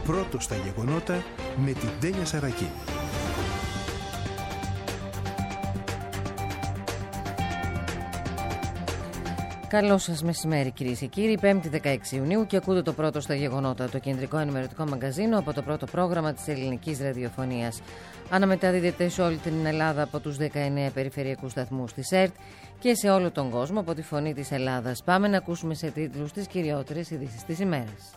πρώτος στα γεγονότα με την Τένια Σαρακή. Καλό σας μεσημέρι, κυρίες και κύριοι. 5η 16 Ιουνίου και ακούτε το πρώτο στα γεγονότα, το κεντρικό ενημερωτικό μαγκαζίνο από το πρώτο πρόγραμμα της ελληνικής ραδιοφωνίας. Αναμεταδίδεται σε όλη την Ελλάδα από τους 19 περιφερειακούς σταθμούς της ΕΡΤ και σε όλο τον κόσμο από τη Φωνή της Ελλάδας. Πάμε να ακούσουμε σε τίτλους τις κυριότερες ειδήσεις της ημέρας.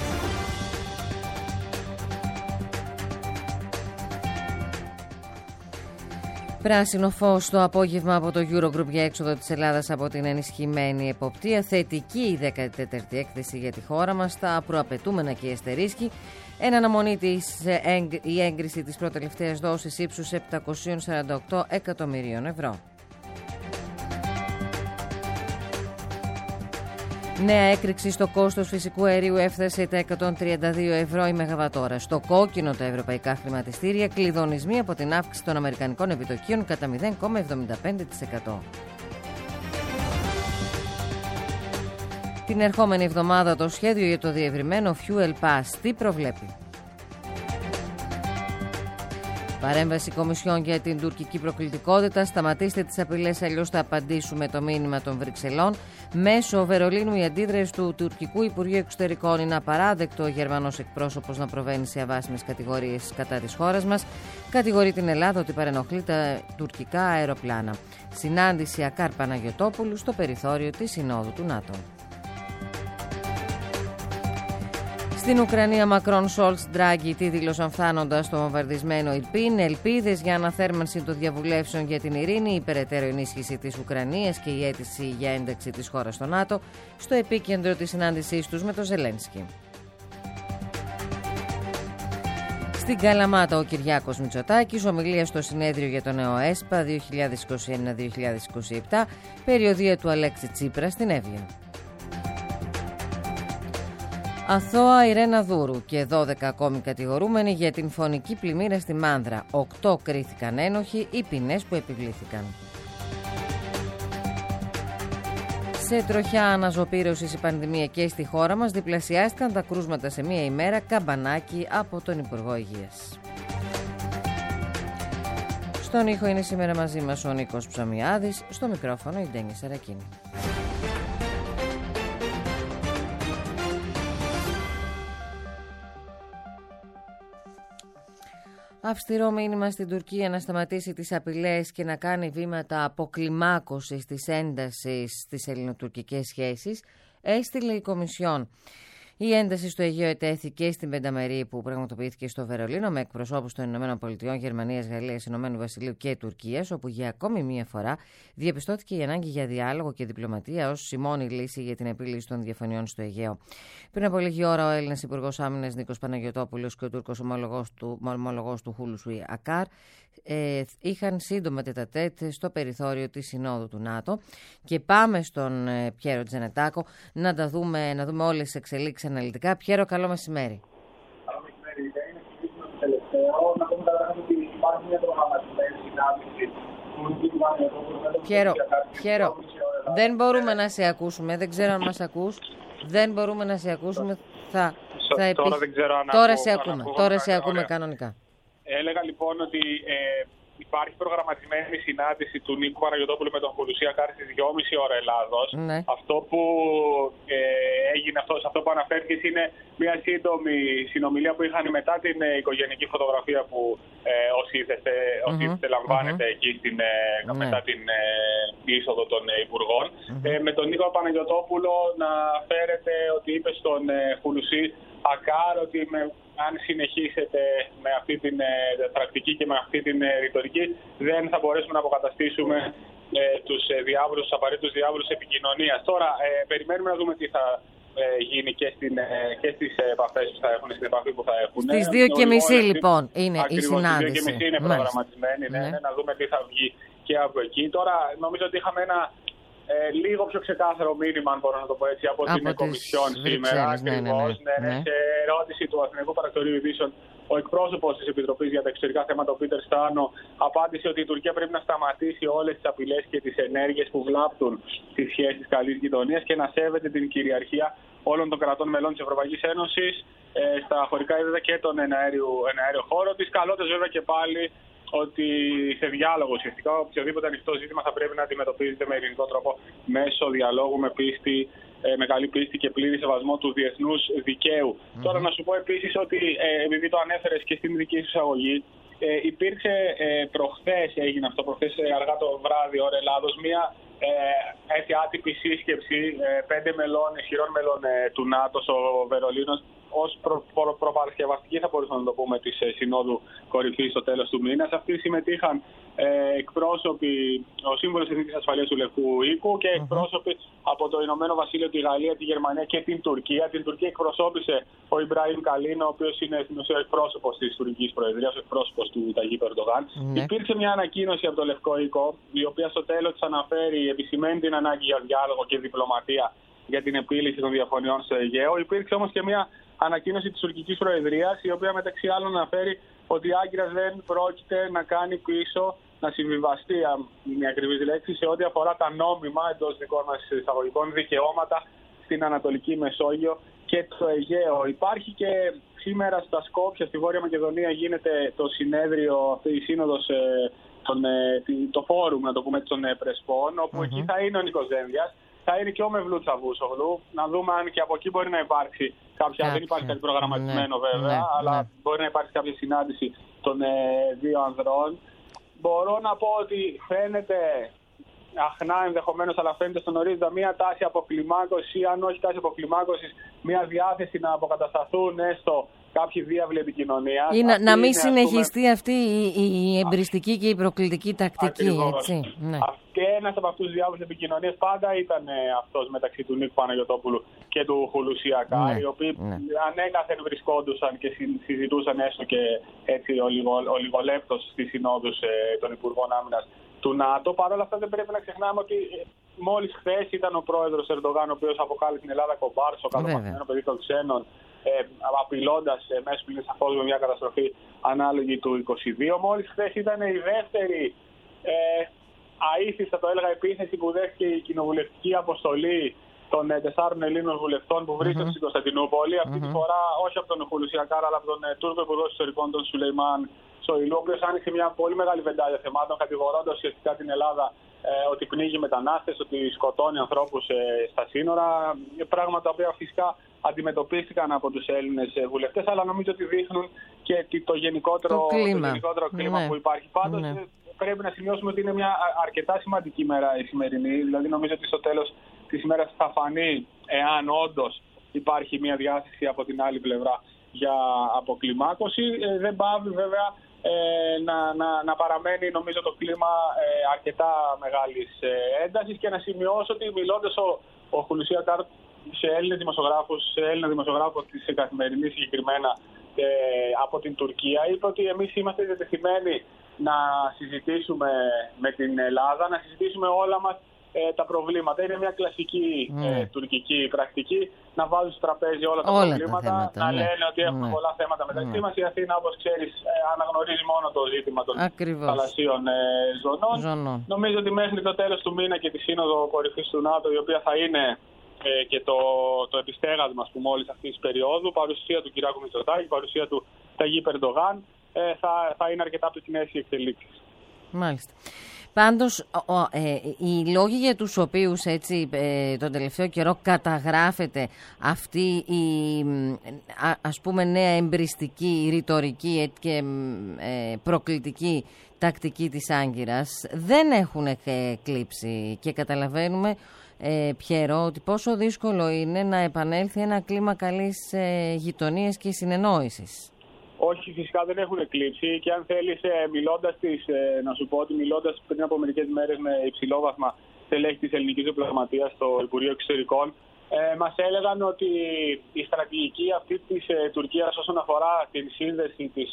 Πράσινο φως το απόγευμα από το Eurogroup για έξοδο της Ελλάδας από την ενισχυμένη εποπτεία. Θετική η 14η έκθεση για τη χώρα μας, τα προαπαιτούμενα και η αστερίσκη. Εν αναμονή η έγκριση της προτελευταίας δόσης ύψους 748 εκατομμυρίων ευρώ. Νέα έκρηξη στο κόστος φυσικού αερίου έφτασε τα 132 ευρώ η μεγαβατόρα. Στο κόκκινο τα ευρωπαϊκά χρηματιστήρια, κλειδονισμοί από την αύξηση των αμερικανικών επιτοκίων κατά 0,75%. Την ερχόμενη εβδομάδα το σχέδιο για το διευρυμένο Fuel Pass τι προβλέπει? Παρέμβαση Κομισιόν για την τουρκική προκλητικότητα. Σταματήστε τις απειλές, αλλιώς θα απαντήσουμε, το μήνυμα των Βρυξελών. Μέσω Βερολίνου η αντίδραση του τουρκικού Υπουργείου Εξωτερικών. Είναι απαράδεκτο ο Γερμανός εκπρόσωπος να προβαίνει σε αβάσιμες κατηγορίες κατά της χώρας μας. Κατηγορεί την Ελλάδα ότι παρενοχλεί τα τουρκικά αεροπλάνα. Συνάντηση Ακάρ Παναγιωτόπουλου στο περιθώριο της Συνόδου του ΝΑΤΟ. Στην Ουκρανία, Μακρόν, Σόλτς, Ντράγκη τι δήλωσαν φτάνοντας στο βομβαρδισμένο Ιρπίν. Ελπίδες για αναθέρμανση των διαβουλεύσεων για την ειρήνη, η περαιτέρω ενίσχυση της Ουκρανίας και η αίτηση για ένταξη της χώρας στο ΝΑΤΟ στο επίκεντρο της συνάντησής τους με τον Ζελένσκι. Στην Καλαμάτα, ο Κυριάκος Μητσοτάκης, ομιλία στο συνέδριο για το νέο ΕΣΠΑ 2021-2027, περιοδία του Αλέξη Τσίπρα στην Εύβοια. Αθώα Ιρένα Δούρου και 12 ακόμη κατηγορούμενοι για την φωνική πλημμύρα στη Μάνδρα. 8 κρίθηκαν ένοχοι, οι ποινές που επιβλήθηκαν. Σε τροχιά αναζωπήρωσης η πανδημία και στη χώρα μας, διπλασιάστηκαν τα κρούσματα σε μία ημέρα, καμπανάκι από τον Υπουργό Υγείας. Στον ήχο είναι σήμερα μαζί μας ο Νίκος Ψωμιάδης, στο μικρόφωνο η Τένια Σαρακίνη. Αυστηρό μήνυμα στην Τουρκία να σταματήσει τις απειλές και να κάνει βήματα αποκλιμάκωσης της έντασης στις ελληνοτουρκικές σχέσεις, έστειλε η Κομισιόν. Η ένταση στο Αιγαίο ετέθηκε στην πενταμερή που πραγματοποιήθηκε στο Βερολίνο με εκπροσώπους των ΗΠΑ, Γερμανίας, Γαλλίας, Ηνωμένου Βασιλείου και Τουρκίας, όπου για ακόμη μία φορά διαπιστώθηκε η ανάγκη για διάλογο και διπλωματία ως η μόνη λύση για την επίλυση των διαφωνιών στο Αιγαίο. Πριν από λίγη ώρα, ο Έλληνας Υπουργός Άμυνας Νίκος Παναγιωτόπουλος και ο Τούρκος ομολογός του Χούλουσουι Ακάρ είχαν σύντομα τετατέτ στο περιθώριο της Συνόδου του ΝΑΤΟ. Και πάμε στον Πιέρο Τζανετάκο να δούμε όλες τις εξελίξεις αναλυτικά. Πιέρο, καλό μεσημέρι. Καλό μεσημέρι. Είναι το τελευταίο. Να πούμε καταρχάς ότι υπάρχει μια προγραμματισμένη συνάντηση του Πιέρο, δεν μπορούμε να σε ακούσουμε. Δεν ξέρω αν μας ακούς. Δεν μπορούμε να σε ακούσουμε. Τώρα δεν ξέρω αν Τώρα σε ακούμε κανονικά. Έλεγα λοιπόν ότι υπάρχει προγραμματισμένη συνάντηση του Νίκου Παναγιωτόπουλου με τον Χουλουσί Ακάρ στις 2,5 ώρα Ελλάδος. Ναι. Αυτό που έγινε, αυτό που αναφέρθηκε είναι μια σύντομη συνομιλία που είχαν μετά την οικογενειακή φωτογραφία που όσοι ήθεστε λαμβάνετε εκεί μετά την είσοδο των Υπουργών. Με τον Νίκο Παναγιωτόπουλο να φέρετε ότι είπε στον Χουλουσί Ακάρ ότι αν συνεχίσετε με αυτή την πρακτική και με αυτή την ρητορική, δεν θα μπορέσουμε να αποκαταστήσουμε τους απαραίτητους διάβολους επικοινωνίας. Τώρα, περιμένουμε να δούμε τι θα γίνει και στις επαφές που θα έχουν, στην επαφή που θα έχουν. Στις 2:30 λοιπόν είναι η συνάντηση. Στις 2:30 είναι προγραμματισμένη, να δούμε τι θα βγει και από εκεί. Τώρα, νομίζω ότι είχαμε ένα λίγο πιο ξεκάθαρο μήνυμα, αν μπορώ να το πω έτσι, από την Κομισιόν σήμερα. Ακριβώς. Σε ερώτηση του Αθηναϊκού Παρακτορείου Ειδήσεων, ο εκπρόσωπος της Επιτροπής για τα Εξωτερικά Θέματα, ο Πίτερ Στάνο, απάντησε ότι η Τουρκία πρέπει να σταματήσει όλες τις απειλές και τις ενέργειες που βλάπτουν τις σχέσεις καλής γειτονίας και να σέβεται την κυριαρχία όλων των κρατών μελών της Ευρωπαϊκής Ένωσης στα χωρικά ύδατα και τον εναέριο χώρο της. Καλώντας βέβαια και πάλι ότι σε διάλογο ουσιαστικά οποιοδήποτε ανοιχτό ζήτημα θα πρέπει να αντιμετωπίζεται με ειρηνικό τρόπο μέσω διαλόγου με καλή πίστη και πλήρη σεβασμό του διεθνούς δικαίου. Τώρα να σου πω επίσης ότι επειδή το ανέφερες και στην δική σου εισαγωγή, υπήρξε έγινε αυτό προχθές αργά το βράδυ ώρα Ελλάδος, μια έτσι άτυπη σύσκεψη 5 ισχυρών μελών του ΝΑΤΟ στο Βερολίνο ως προπαρασκευαστική, θα μπορούσαμε να το πούμε, της Συνόδου Κορυφής στο τέλος του μήνα. Σε αυτή συμμετείχαν εκπρόσωποι, ο Σύμβουλος Εθνικής Ασφαλείας του Λευκού Οίκου και εκπρόσωποι από το Ηνωμένο Βασίλειο, τη Γαλλία, τη Γερμανία και την Τουρκία. Την Τουρκία εκπροσώπησε ο Ιμπραήμ Καλίν, ο οποίος είναι στην ουσία εκπρόσωπος της τουρκικής προεδρίας, εκπρόσωπος του Ταγίπ Ερντογάν. Υπήρξε μια ανακοίνωση από το Λευκό Οίκο, η οποία στο τέλος της αναφέρει, επισημαίνει την ανάγκη για διάλογο και διπλωματία για την επίλυση των διαφωνιών στο Αιγαίο. Υπήρξε όμως και μια ανακοίνωση της τουρκικής προεδρίας, η οποία μεταξύ άλλων αναφέρει ότι η Άγκυρας δεν πρόκειται να κάνει πίσω, να συμβιβαστεί, μια ακριβής λέξη, σε ό,τι αφορά τα νόμιμα εντός δικών μας εισαγωγικών δικαιώματα στην Ανατολική Μεσόγειο και το Αιγαίο. Υπάρχει και σήμερα στα Σκόπια, στη Βόρεια Μακεδονία, γίνεται το συνέδριο, η σύνοδος, το φόρουμ, να το πούμε, των Πρεσπών, όπου εκεί θα είναι ο Νίκος Δένδιας. Θα είναι και ο Μευλού Τσαβούσογλου. Να δούμε αν και από εκεί μπορεί να υπάρξει κάποια. Δεν υπάρχει κάτι προγραμματισμένο βέβαια, αλλά μπορεί να υπάρξει κάποια συνάντηση των δύο ανδρών. Μπορώ να πω ότι φαίνεται αχνά ενδεχομένως, αλλά φαίνεται στον ορίζοντα μια τάση αποκλιμάκωση, αν όχι τάση αποκλιμάκωσης, μια διάθεση να αποκατασταθούν έστω κάποιοι διάβλοι επικοινωνίας. Ή να μην συνεχιστεί αυτή η εμπριστική και η προκλητική τακτική. Έτσι. Ναι. Και ένας από αυτούς τους διάβλους επικοινωνίας πάντα ήταν αυτός μεταξύ του Νίκου Παναγιωτόπουλου και του Χουλουσιακά, οι οποίοι ανέκαθεν βρισκόντουσαν και συζητούσαν έστω και έτσι ολιγολέπτως στις συνόδους των Υπουργών Άμυνας του ΝΑΤΟ. Παρ' όλα αυτά δεν πρέπει να ξεχνάμε ότι μόλις χθες ήταν ο πρόεδρος Ερντογάν, ο οποίος αποκάλεσε την Ελλάδα κομπάρσο, καλοπαθημένο παιδί των ξένων, απειλώντας μέσω πλήν σαφώς με μια καταστροφή ανάλογη του 22. Μόλις χθες ήταν η δεύτερη αήθιστα, το έλεγα, επίθεση που δέχτηκε η κοινοβουλευτική αποστολή των 4 Ελλήνων βουλευτών που βρίσκονται στην Κωνσταντινούπολη. Αυτή τη φορά όχι από τον Χουλουσιακά, αλλά από τον Τούρκο Υπουργό Εξωτερικών, τον Σουλεϊμάν Σοηλού, ο οποίος άνοιξε μια πολύ μεγάλη βεντάλια θεμάτων, κατηγορώντας ουσιαστικά την Ελλάδα ότι πνίγει μετανάστες, ότι σκοτώνει ανθρώπους στα σύνορα. Πράγματα τα οποία φυσικά αντιμετωπίστηκαν από τους Έλληνες βουλευτές, αλλά νομίζω ότι δείχνουν και το γενικότερο κλίμα που υπάρχει. Πάντως, πρέπει να σημειώσουμε ότι είναι μια αρκετά σημαντική μέρα η σημερινή. Δηλαδή, νομίζω ότι στο τέλος της ημέρας θα φανεί εάν όντως υπάρχει μια διάθεση από την άλλη πλευρά για αποκλιμάκωση. Δεν πάβει βέβαια να παραμένει, νομίζω, το κλίμα αρκετά μεγάλης έντασης. Και να σημειώσω ότι μιλώντας ο Χουλουσιακάρ σε Έλληνες δημοσιογράφους, της Καθημερινής συγκεκριμένα από την Τουρκία, είπε ότι εμείς είμαστε διατεθειμένοι να συζητήσουμε με την Ελλάδα, να συζητήσουμε όλα μας τα προβλήματα. Είναι μια κλασική τουρκική πρακτική να βάζουν στο τραπέζι όλα τα προβλήματα, να λένε ότι έχουμε πολλά θέματα μεταξύ μας. Η Αθήνα, όπως ξέρεις, αναγνωρίζει μόνο το ζήτημα των θαλασσίων ζωνών. Νομίζω ότι μέχρι το τέλος του μήνα και τη Σύνοδο Κορυφής του ΝΑΤΟ, η οποία θα είναι και το επιστέγασμα, ας πούμε, όλης αυτής της περίοδου, παρουσία του Κυριάκου Μητσοτάκη, παρουσία του Ταγίπ Ερντογάν, θα είναι αρκετά πυκνές οι εξελίξεις. Μάλιστα. Πάντως, οι λόγοι για τους οποίους έτσι τον τελευταίο καιρό καταγράφεται αυτή η ας πούμε νέα εμπριστική, ρητορική και προκλητική τακτική της Άγκυρας δεν έχουν κλείψει και καταλαβαίνουμε, Πιέρο, ότι πόσο δύσκολο είναι να επανέλθει ένα κλίμα καλής γειτονίας και συνεννόησης. Όχι, φυσικά δεν έχουν εκλείψει και αν θέλεις, να σου πω ότι μιλώντας πριν από μερικές μέρες με υψηλόβαθμα στελέχη της ελληνικής διπλωματίας στο Υπουργείο Εξωτερικών, μας έλεγαν ότι η στρατηγική αυτή της Τουρκίας όσον αφορά την σύνδεση της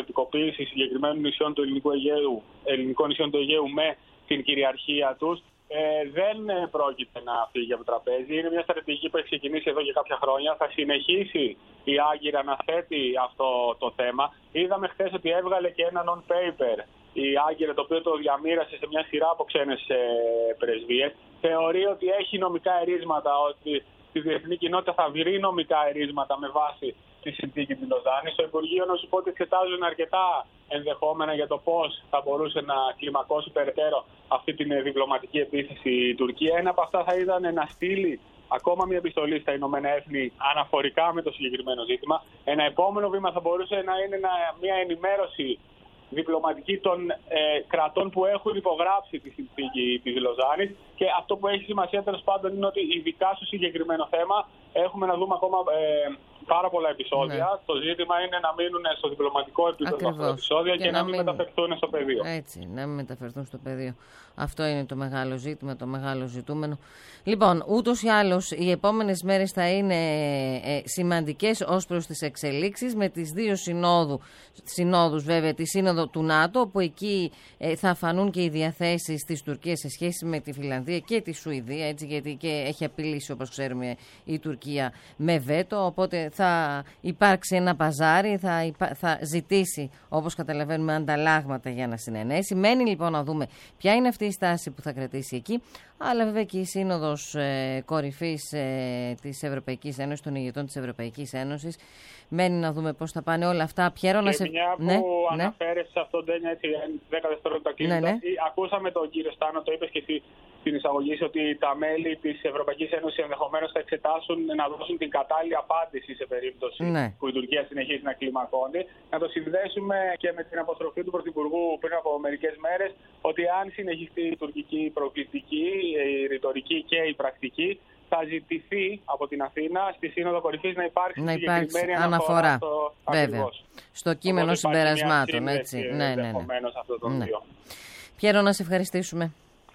αποστρατιωτικοποίησης συγκεκριμένων νησιών του ελληνικών νησιών του Αιγαίου με την κυριαρχία τους δεν πρόκειται να φύγει από το τραπέζι. Είναι μια στρατηγική που έχει ξεκινήσει εδώ και κάποια χρόνια. Θα συνεχίσει η Άγκυρα να θέτει αυτό το θέμα. Είδαμε χθες ότι έβγαλε και ένα non-paper η Άγκυρα, το οποίο το διαμοίρασε σε μια σειρά από ξένες πρεσβείες. Θεωρεί ότι έχει νομικά ερίσματα, ότι στη διεθνή κοινότητα θα βρει νομικά ερίσματα με βάση τη συνθήκη της Λοζάνης. Στο Υπουργείο, να σου πω ότι εξετάζουν αρκετά ενδεχόμενα για το πώς θα μπορούσε να κλιμακώσει περαιτέρω αυτή την διπλωματική επίθεση η Τουρκία. Ένα από αυτά θα ήταν να στείλει ακόμα μια επιστολή στα Ηνωμένα Έθνη αναφορικά με το συγκεκριμένο ζήτημα. Ένα επόμενο βήμα θα μπορούσε να είναι μια ενημέρωση διπλωματική των κρατών που έχουν υπογράψει τη συνθήκη της Λοζάνης. Και αυτό που έχει σημασία τέλος πάντων είναι ότι ειδικά στο συγκεκριμένο θέμα έχουμε να δούμε ακόμα πάρα πολλά επεισόδια. Ναι. Το ζήτημα είναι να μείνουν στο διπλωματικό επίπεδο αυτά τα επεισόδια και να μην μεταφερθούν στο πεδίο. Έτσι, να μην μεταφερθούν στο πεδίο. Αυτό είναι το μεγάλο ζήτημα, το μεγάλο ζητούμενο. Λοιπόν, ούτως ή άλλως οι επόμενες μέρες θα είναι σημαντικές ως προς τις εξελίξεις, με τις δύο συνόδους βέβαια, τη Σύνοδο του ΝΑΤΟ, όπου εκεί θα φανούν και οι διαθέσεις της Τουρκίας σε σχέση με τη Φιλανδία και τη Σουηδία, έτσι, γιατί και έχει απειλήσει, όπως ξέρουμε, η Τουρκία με βέτο, οπότε θα υπάρξει ένα παζάρι, θα ζητήσει, όπως καταλαβαίνουμε, ανταλλάγματα για να συνενέσει. Μένει λοιπόν να δούμε ποια είναι αυτή η στάση που θα κρατήσει εκεί, αλλά βέβαια και η Σύνοδος Κορυφής της Ευρωπαϊκής Ένωσης, των ηγετών της Ευρωπαϊκής Ένωσης. Μένει να δούμε πώς θα πάνε όλα αυτά. Και μια που αναφέρεσαι σε αυτό, Ντένια, έτσι 10 δευτερόλεπτα κλείνοντας. Ακούσαμε τον κύριο Στάνο, το είπες και εσύ στην εισαγωγή, ότι τα μέλη της Ευρωπαϊκής Ένωσης ενδεχομένως θα εξετάσουν να δώσουν την κατάλληλη απάντηση σε περίπτωση που η Τουρκία συνεχίζει να κλιμακώνει. Να το συνδέσουμε και με την αποστροφή του Πρωθυπουργού πριν από μερικές μέρες, ότι αν συνεχιστεί η τουρκική προκλητική, η ρητορική και η πρακτική, θα ζητηθεί από την Αθήνα στη Σύνοδο Κορυφής να υπάρξει συγκεκριμένη αναφορά. Βέβαια. Στο κείμενο συμπερασμάτων. Έτσι. Ναι. Πιέρο, να σε ευχαριστήσουμε.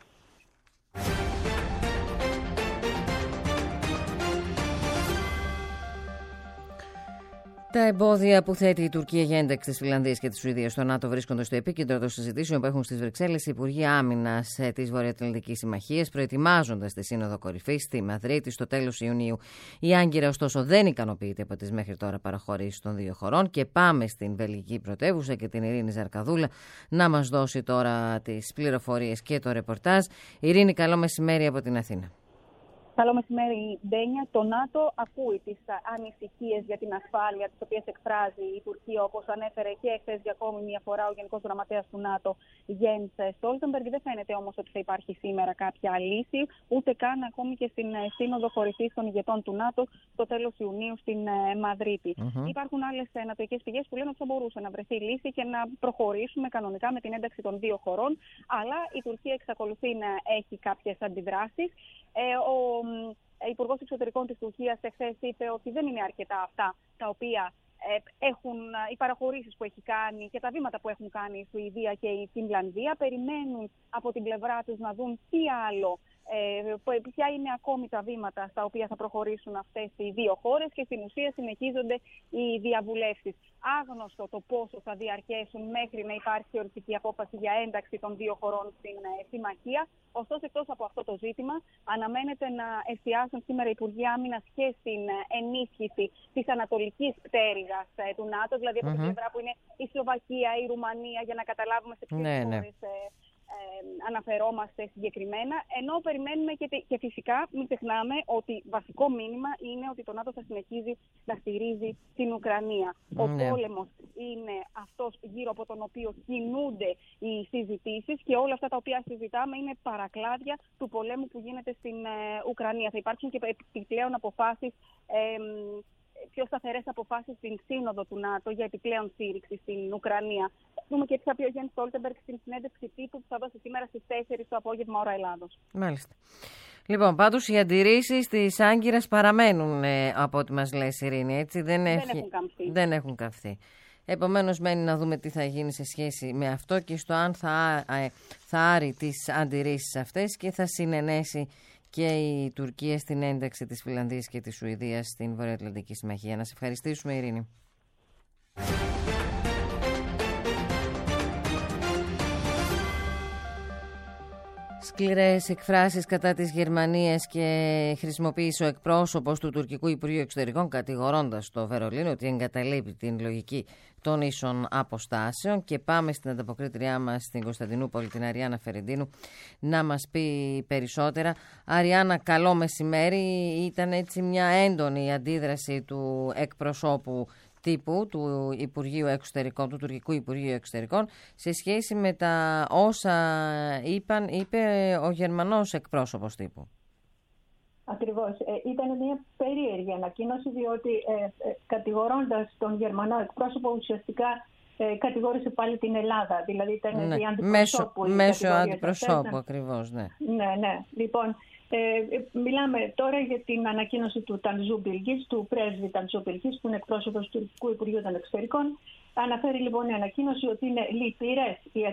Τα εμπόδια που θέτει η Τουρκία για ένταξη της Φιλανδίας και της Σουηδίας στο ΝΑΤΟ βρίσκονται στο επίκεντρο των συζητήσεων που έχουν στις Βρυξέλλες οι Υπουργοί Άμυνας της Βορειοατλαντικής Συμμαχίας, προετοιμάζοντας τη Σύνοδο Κορυφής στη Μαδρίτη στο τέλος Ιουνίου. Η Άγκυρα, ωστόσο, δεν ικανοποιείται από τις μέχρι τώρα παραχωρήσεις των δύο χωρών. Και πάμε στην βελγική πρωτεύουσα και την Ειρήνη Ζαρκαδούλα να μας δώσει τώρα τις πληροφορίες και το ρεπορτάζ. Ειρήνη, καλό μεσημέρι από την Αθήνα. Καλό μεσημέρι, Ντένια. Το ΝΑΤΟ ακούει τις ανησυχίες για την ασφάλεια, τις οποίες εκφράζει η Τουρκία, όπως ανέφερε και εχθές για ακόμη μια φορά ο Γενικός Γραμματέας του ΝΑΤΟ, Γιένς Στόλτενμπεργκ. Δεν φαίνεται όμως ότι θα υπάρχει σήμερα κάποια λύση, ούτε καν ακόμη και στην Σύνοδο Κορυφής των ηγετών του ΝΑΤΟ στο τέλος Ιουνίου στην Μαδρίτη. Υπάρχουν άλλες νατοικές πηγές που λένε ότι θα μπορούσε να βρεθεί λύση και να προχωρήσουμε κανονικά με την ένταξη των δύο χωρών, αλλά η Τουρκία εξακολουθεί να έχει κάποιες αντιδράσεις. Ο Υπουργός Εξωτερικών της Τουρκίας εχθές είπε ότι δεν είναι αρκετά αυτά τα οποία έχουν οι παραχωρήσεις που έχει κάνει και τα βήματα που έχουν κάνει η Σουηδία και η Φινλανδία. Περιμένουν από την πλευρά τους να δουν τι άλλο, ποια είναι ακόμη τα βήματα στα οποία θα προχωρήσουν αυτές οι δύο χώρες και στην ουσία συνεχίζονται οι διαβουλεύσεις. Άγνωστο το πόσο θα διαρκέσουν μέχρι να υπάρξει οριστική απόφαση για ένταξη των δύο χωρών στην συμμαχία. Ωστόσο, εκτός από αυτό το ζήτημα, αναμένεται να εστιάσουν σήμερα οι Υπουργοί Άμυνας και στην ενίσχυση της ανατολικής πτέρυγας του ΝΑΤΟ, δηλαδή από την πλευρά που είναι η Σλοβακία, η Ρουμανία, για να καταλάβουμε σε ποιες χώρες αναφερόμαστε συγκεκριμένα, ενώ περιμένουμε και φυσικά μην ξεχνάμε ότι βασικό μήνυμα είναι ότι το ΝΑΤΟ θα συνεχίζει να στηρίζει την Ουκρανία. Ο πόλεμος είναι αυτός γύρω από τον οποίο κινούνται οι συζητήσεις και όλα αυτά τα οποία συζητάμε είναι παρακλάδια του πολέμου που γίνεται στην Ουκρανία. Θα υπάρξουν και επιπλέον αποφάσεις, πιο σταθερές αποφάσεις στην Σύνοδο του ΝΑΤΟ για επιπλέον στήριξη στην Ουκρανία. Δούμε και τι θα πει ο Γιάννης Στόλτενμπεργκ στην συνέντευξη τύπου που θα δώσει σήμερα στις 4 το απόγευμα ώρα Ελλάδος. Μάλιστα. Λοιπόν, πάντως οι αντιρρήσεις της Άγκυρας παραμένουν από ό,τι μας λέει η Ειρήνη, έτσι. Δεν έχουν καυθεί. Επομένως, μένει να δούμε τι θα γίνει σε σχέση με αυτό και στο αν θα άρει τις αντιρρήσεις αυτές και θα συνενέσει και η Τουρκία στην ένταξη της Φιλανδίας και της Σουηδίας στην Βορειοατλαντική Συμμαχία. Να σε ευχαριστήσουμε, Ειρήνη. σκληρές εκφράσεις κατά της Γερμανίας και χρησιμοποίησε ο εκπρόσωπος του Τουρκικού Υπουργείου Εξωτερικών, κατηγορώντας το Βερολίνο ότι εγκαταλείπει την λογική των ίσων αποστάσεων. Και πάμε στην ανταποκρίτριά μας στην Κωνσταντινούπολη, την Αριάννα Φερεντίνου, να μας πει περισσότερα. Αριάννα, καλό μεσημέρι. Ήταν έτσι μια έντονη αντίδραση του εκπροσώπου τύπου του Υπουργείου Εξωτερικών, του Τουρκικού Υπουργείου Εξωτερικών, σε σχέση με τα όσα είπε ο Γερμανός εκπρόσωπος τύπου. Ακριβώς. Ήταν μια περίεργη ανακοίνωση, διότι κατηγορώντας τον Γερμανό εκπρόσωπο, ουσιαστικά κατηγόρησε πάλι την Ελλάδα. Δηλαδή ήταν η αντιπροσώπου. Μέσω αντιπροσώπου, ακριβώς, ναι. Ναι. Λοιπόν, μιλάμε τώρα για την ανακοίνωση του Τανζού Μπιλγκής, του πρέσβη Τανζού Μπιλγκής, που είναι εκπρόσωπος του Τουρκικού Υπουργείου των Εξωτερικών. Αναφέρει λοιπόν η ανακοίνωση ότι είναι λυπηρές οι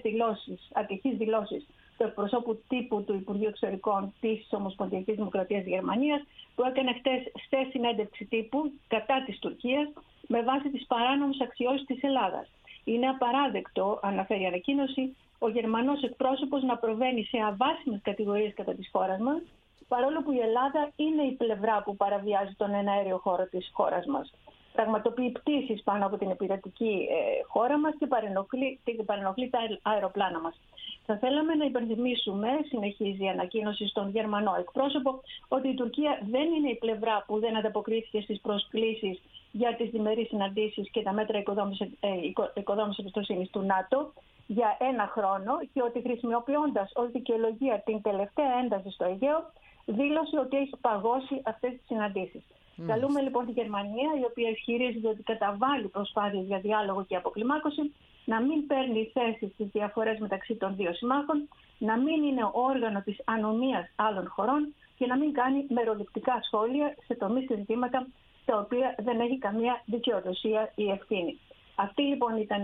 ατυχείς δηλώσεις του εκπροσώπου τύπου του Υπουργείου Εξωτερικών της Ομοσπονδιακής Δημοκρατίας Γερμανίας, που έκανε χτες σε συνέντευξη τύπου κατά της Τουρκίας με βάση τις παράνομες αξιώσεις της Ελλάδας. Είναι απαράδεκτο, αναφέρει η ανακοίνωση, ο Γερμανός εκπρόσωπος να προβαίνει σε αβάσιμες κατηγορίες κατά της χώρας μας, παρόλο που η Ελλάδα είναι η πλευρά που παραβιάζει τον εναέριο χώρο της χώρας μας. Πραγματοποιεί πτήσεις πάνω από την υπηρετική χώρα μας και παρενοχλεί τα αεροπλάνα μας. Θα θέλαμε να υπενθυμίσουμε, συνεχίζει η ανακοίνωση στον Γερμανό εκπρόσωπο, ότι η Τουρκία δεν είναι η πλευρά που δεν ανταποκρίθηκε στις προσκλήσεις για τις διμερείς συναντήσεις και τα μέτρα οικοδόμησης εμπιστοσύνης του ΝΑΤΟ για ένα χρόνο, και ότι χρησιμοποιώντας ως δικαιολογία την τελευταία ένταση στο Αιγαίο, δήλωσε ότι έχει παγώσει αυτές τις συναντήσεις. Καλούμε λοιπόν τη Γερμανία, η οποία ισχυρίζεται ότι καταβάλει προσπάθειες για διάλογο και αποκλιμάκωση, να μην παίρνει θέση στις διαφορές μεταξύ των δύο συμμάχων, να μην είναι όργανο της ανομίας άλλων χωρών και να μην κάνει μεροληπτικά σχόλια σε τομείς και ζητήματα τα οποία δεν έχει καμία δικαιοδοσία ή ευθύνη. Αυτή λοιπόν ήταν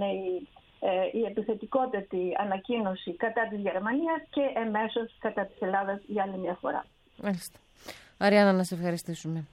η επιθετικότερη ανακοίνωση κατά της Γερμανίας και εμέσως κατά της Ελλάδας για άλλη μια φορά. Μάλιστα. Αριάννα, να σε ευχαριστήσουμε.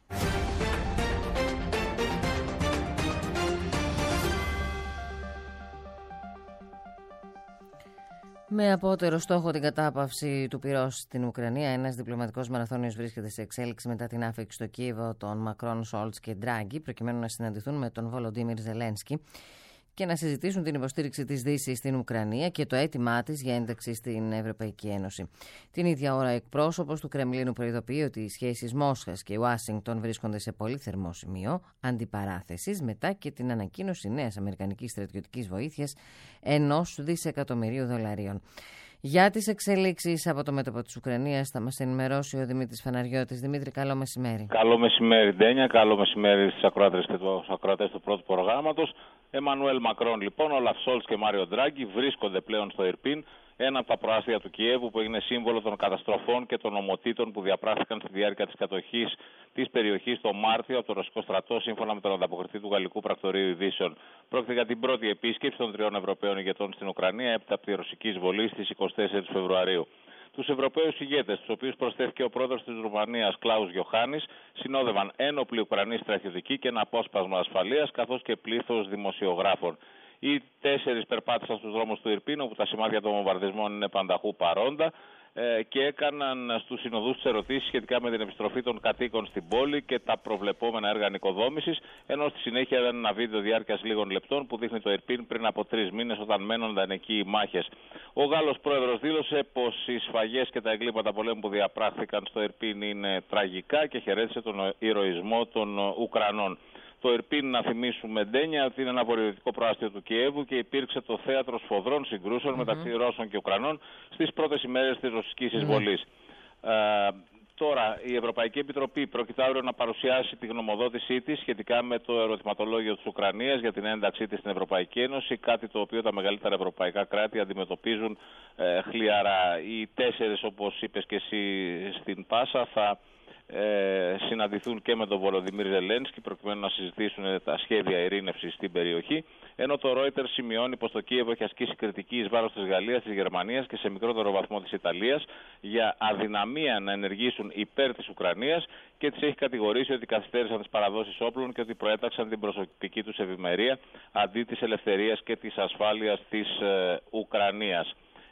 Με απότερο στόχο την κατάπαυση του πυρός στην Ουκρανία, ένας διπλωματικός μαραθώνιος βρίσκεται σε εξέλιξη μετά την άφηξη στο Κίεβο των Μακρόν, Σόλτς και Ντράγκη, προκειμένου να συναντηθούν με τον Βολοντίμιρ Ζελένσκι και να συζητήσουν την υποστήριξη της Δύσης στην Ουκρανία και το αίτημά της για ένταξη στην Ευρωπαϊκή Ένωση. Την ίδια ώρα, εκπρόσωπος του Κρεμλίνου προειδοποιεί ότι οι σχέσεις Μόσχας και Ουάσιγκτον βρίσκονται σε πολύ θερμό σημείο αντιπαράθεσης μετά και την ανακοίνωση νέας αμερικανικής στρατιωτικής βοήθειας $1 δισεκατομμυρίου. Για τις εξελίξεις από το μέτωπο της Ουκρανίας θα μας ενημερώσει ο Δημήτρης Φαναριώτης. Δημήτρη, καλό μεσημέρι. Καλό μεσημέρι, Ντένια. Καλό μεσημέρι στις ακροάτες και τους ακροατές του πρώτου προγράμματος. Εμμανουέλ Μακρόν, λοιπόν, Όλαφ Σόλτς και Μάριο Ντράγκη βρίσκονται πλέον στο Ιρπίν, ένα από τα προάστια του Κιέβου που έγινε σύμβολο των καταστροφών και των ομοτήτων που διαπράχθηκαν στη διάρκεια της κατοχής της περιοχής το Μάρτιο από το ρωσικό στρατό, σύμφωνα με τον ανταποκριθή του Γαλλικού Πρακτορείου Ειδήσεων. Πρόκειται για την πρώτη επίσκεψη των τριών Ευρωπαίων ηγετών στην Ουκρανία έπειτα από τη ρωσική εισβολή στις 24 Φεβρουαρίου. Τους Ευρωπαίους ηγέτες, τους οποίους προσθέθηκε ο πρόεδρος της Ρουμανίας Κλάους Γιοχάνης, συνόδευαν ένοπλοι Ουκρανοί στρατιωτικοί και ένα απόσπασμα ασφαλείας, καθώς και πλήθος δημοσιογράφων. Οι 4 περπάτησαν στους δρόμους του Ιρπίν, όπου τα σημάδια των βομβαρδισμών είναι πανταχού παρόντα, και έκαναν στους συνοδούς τις ερωτήσεις σχετικά με την επιστροφή των κατοίκων στην πόλη και τα προβλεπόμενα έργα νοικοδόμησης, ενώ στη συνέχεια ήταν ένα βίντεο διάρκειας λίγων λεπτών που δείχνει το Ιρπίν πριν από 3 μήνες, όταν μένονταν εκεί οι μάχες. Ο Γάλλος πρόεδρος δήλωσε πως οι σφαγές και τα εγκλήματα πολέμου που διαπράχθηκαν στο Ιρπίν είναι τραγικά και χαιρέτησε τον ηρωισμό των Ουκρανών. Το Ιρπίν, να θυμίσουμε, Ντένια, ότι είναι ένα βορειοδυτικό προάστιο του Κιέβου και υπήρξε το θέατρο σφοδρών συγκρούσεων μεταξύ Ρώσων και Ουκρανών στις πρώτες ημέρες της ρωσικής εισβολής. Τώρα, η Ευρωπαϊκή Επιτροπή πρόκειται αύριο να παρουσιάσει τη γνωμοδότησή της σχετικά με το ερωτηματολόγιο της Ουκρανίας για την ένταξή της στην Ευρωπαϊκή Ένωση, κάτι το οποίο τα μεγαλύτερα ευρωπαϊκά κράτη αντιμετωπίζουν χλιαρά. Οι 4, όπως είπες και εσύ στην Πάσα, θα συναντηθούν και με τον Βολοντίμιρ Ζελένσκι προκειμένου να συζητήσουν τα σχέδια ειρήνευσης στην περιοχή, ενώ το Reuters σημειώνει πως το Κίεβο έχει ασκήσει κριτική εις βάρος της Γαλλίας, της Γερμανίας και σε μικρότερο βαθμό της Ιταλίας για αδυναμία να ενεργήσουν υπέρ της Ουκρανίας και τις έχει κατηγορήσει ότι καθυστέρησαν τις παραδόσεις όπλων και ότι προέταξαν την προσωπική τους ευημερία αντί της ελευθερίας και της ασφάλειας της Ουκρανίας.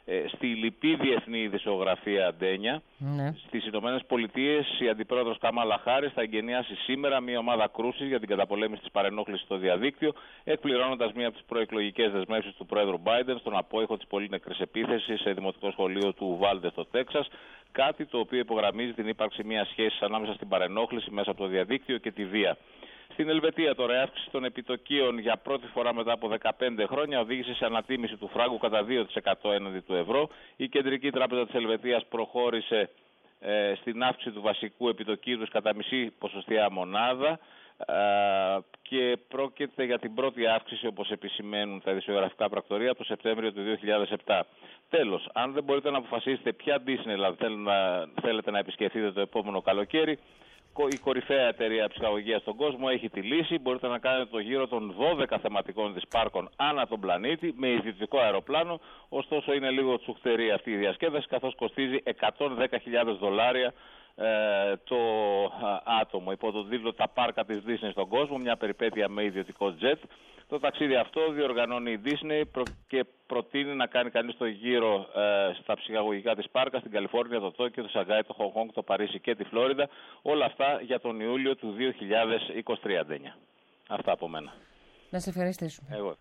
στη λυπή διεθνή ειδησιογραφία, Ντένια. Στις Ηνωμένες Πολιτείες η Αντιπρόεδρος Καμάλα Χάρις θα εγκαινιάσει σήμερα μια ομάδα κρούσης για την καταπολέμηση της παρενόχλησης στο διαδίκτυο, εκπληρώνοντας μια από τις προεκλογικές δεσμεύσεις του Πρόεδρου Μπάιντεν στον απόϊχο της πολύ νεκρής επίθεσης σε δημοτικό σχολείο του Ουβάλντε στο Τέξας, κάτι το οποίο υπογραμμίζει την ύπαρξη μιας σχέσης ανάμεσα στην παρενόχληση μέσα από το διαδίκτυο και τη βία. Στην Ελβετία τώρα η αύξηση των επιτοκίων για πρώτη φορά μετά από 15 χρόνια οδήγησε σε ανατίμηση του φράγκου κατά 2% έναντι του ευρώ. Η Κεντρική Τράπεζα της Ελβετίας προχώρησε στην αύξηση του βασικού επιτοκίου τους κατά μισή ποσοστιαία μονάδα και πρόκειται για την πρώτη αύξηση, όπως επισημαίνουν τα ειδησιογραφικά πρακτορεία, από το Σεπτέμβριο του 2007. Τέλος, αν δεν μπορείτε να αποφασίσετε ποια Disneyland θέλετε να επισκεφτείτε το επόμενο καλοκαίρι, η κορυφαία εταιρεία ψυχαγωγίας στον κόσμο έχει τη λύση. Μπορείτε να κάνετε το γύρο των 12 θεματικών της πάρκων ανά τον πλανήτη με ιδιωτικό αεροπλάνο. Ωστόσο είναι λίγο τσουχτερή αυτή η διασκέδαση, καθώς κοστίζει $110,000 το άτομο. Υπό τον τίτλο «Τα πάρκα της Disney στον κόσμο», μια περιπέτεια με ιδιωτικό jet. Το ταξίδι αυτό διοργανώνει η Disney και προτείνει να κάνει κανείς το γύρο στα ψυχαγωγικά της πάρκα στην Καλιφόρνια, το Τόκιο, το Σανγκάι, το Χονγκ Κονγκ, το Παρίσι και τη Φλόριντα. Όλα αυτά για τον Ιούλιο του 2023. Αυτά από μένα. Να σε ευχαριστήσουμε. Εγώ.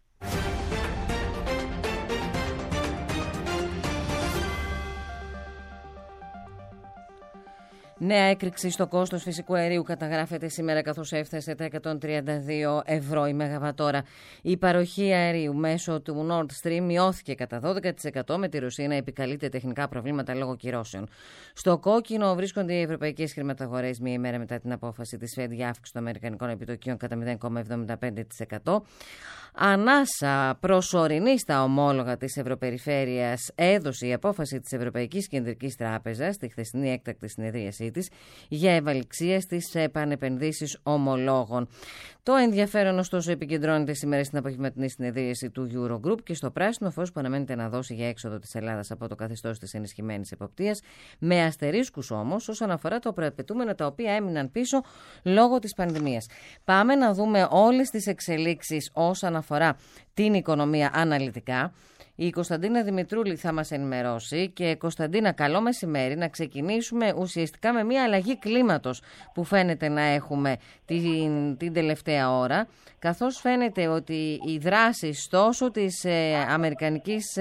Νέα έκρηξη στο κόστος φυσικού αερίου καταγράφεται σήμερα, καθώς έφτασε τα 132 ευρώ η μεγαβατόρα. Η παροχή αερίου μέσω του Nord Stream μειώθηκε κατά 12% με τη Ρωσία να επικαλείται τεχνικά προβλήματα λόγω κυρώσεων. Στο κόκκινο βρίσκονται οι ευρωπαϊκές χρηματαγορές μία ημέρα μετά την απόφαση της Fed για αύξηση των αμερικανικών επιτοκίων κατά 0,75%. Ανάσα προσωρινή στα ομόλογα της Ευρωπεριφέρειας έδωσε η απόφαση της Ευρωπαϊκής Κεντρικής Τράπεζας στη χθεσινή έκτακτη συνεδρίασή της για ευαλιξία στις επανεπενδύσεις ομολόγων. Το ενδιαφέρον ωστόσο επικεντρώνεται σήμερα στην απογευματινή συνεδρίαση του Eurogroup και στο πράσινο φως που αναμένεται να δώσει για έξοδο της Ελλάδας από το καθεστώς της ενισχυμένης εποπτείας, με αστερίσκους όμως όσον αφορά τα προαπαιτούμενα τα οποία έμειναν πίσω λόγω της πανδημίας. Πάμε να δούμε όλες τις εξελίξεις όσον αφορά την οικονομία αναλυτικά. Η Κωνσταντίνα Δημητρούλη θα μας ενημερώσει και Κωνσταντίνα, καλό μεσημέρι. Να ξεκινήσουμε ουσιαστικά με μια αλλαγή κλίματος που φαίνεται να έχουμε την τελευταία ώρα, καθώς φαίνεται ότι οι δράσεις τόσο της Αμερικανικής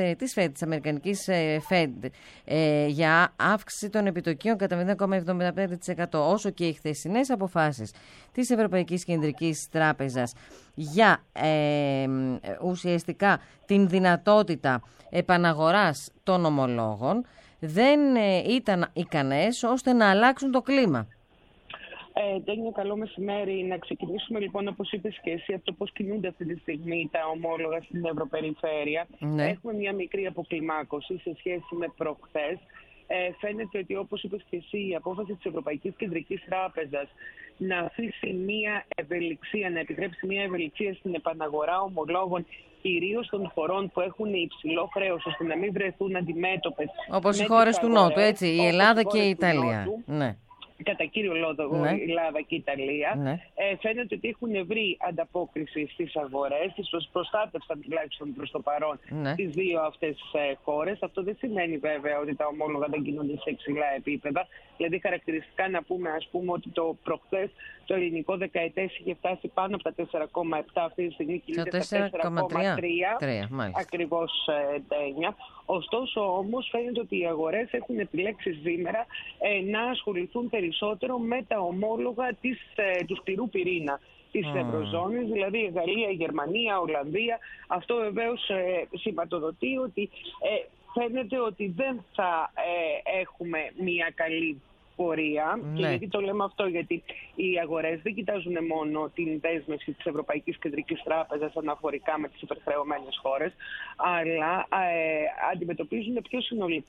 Fed για αύξηση των επιτοκίων κατά 0,75% όσο και οι χθεσινές αποφάσεις της Ευρωπαϊκής Κεντρικής Τράπεζας για ουσιαστικά την δυνατότητα επαναγοράς των ομολόγων δεν ήταν ικανές ώστε να αλλάξουν το κλίμα. Ντένια, καλό μεσημέρι. Να ξεκινήσουμε λοιπόν, όπως είπες και εσύ, από το πώς κινούνται αυτή τη στιγμή τα ομόλογα στην Ευρωπεριφέρεια. Ναι. Έχουμε μια μικρή αποκλιμάκωση σε σχέση με προχθές. Φαίνεται ότι, όπως είπες και εσύ, η απόφαση της Ευρωπαϊκής Κεντρικής Τράπεζας να αφήσει μια ευελιξία, να επιτρέψει μια ευελιξία στην επαναγορά ομολόγων, κυρίως των χωρών που έχουν υψηλό χρέος, ώστε να μην βρεθούν αντιμέτωπες. Όπως οι χώρες του Νότου, έτσι, η Ελλάδα και η Ιταλία. Ναι. Κατά κύριο λόγο, ναι, η Ελλάδα και η Ιταλία, ναι, φαίνεται ότι έχουν βρει ανταπόκριση στις αγορές, τις προστάτευσαν τουλάχιστον προς το παρόν, ναι, τις δύο αυτές χώρες. Αυτό δεν σημαίνει βέβαια ότι τα ομόλογα δεν κινούνται σε υψηλά επίπεδα. Δηλαδή χαρακτηριστικά να πούμε, ας πούμε, ότι το προχθές το ελληνικό δεκαετές είχε φτάσει πάνω από τα 4,7, αυτή τη στιγμή κινείται στα 4,3, ακριβώς, Ντένια. Ωστόσο όμως φαίνεται ότι οι αγορές έχουν επιλέξει σήμερα να ασχοληθούν περισσότερο με τα ομόλογα του σκληρού πυρήνα της Ευρωζώνης, δηλαδή Γαλλία, Γερμανία, Ολλανδία. Αυτό βεβαίως σηματοδοτεί ότι φαίνεται ότι δεν θα έχουμε μια καλή πορεία. Ναι. Και γιατί το λέμε αυτό? Γιατί οι αγορές δεν κοιτάζουν μόνο την δέσμευση της Ευρωπαϊκής Κεντρικής Τράπεζας αναφορικά με τις υπερχρεωμένες χώρες, αλλά αντιμετωπίζουν πιο συνολικά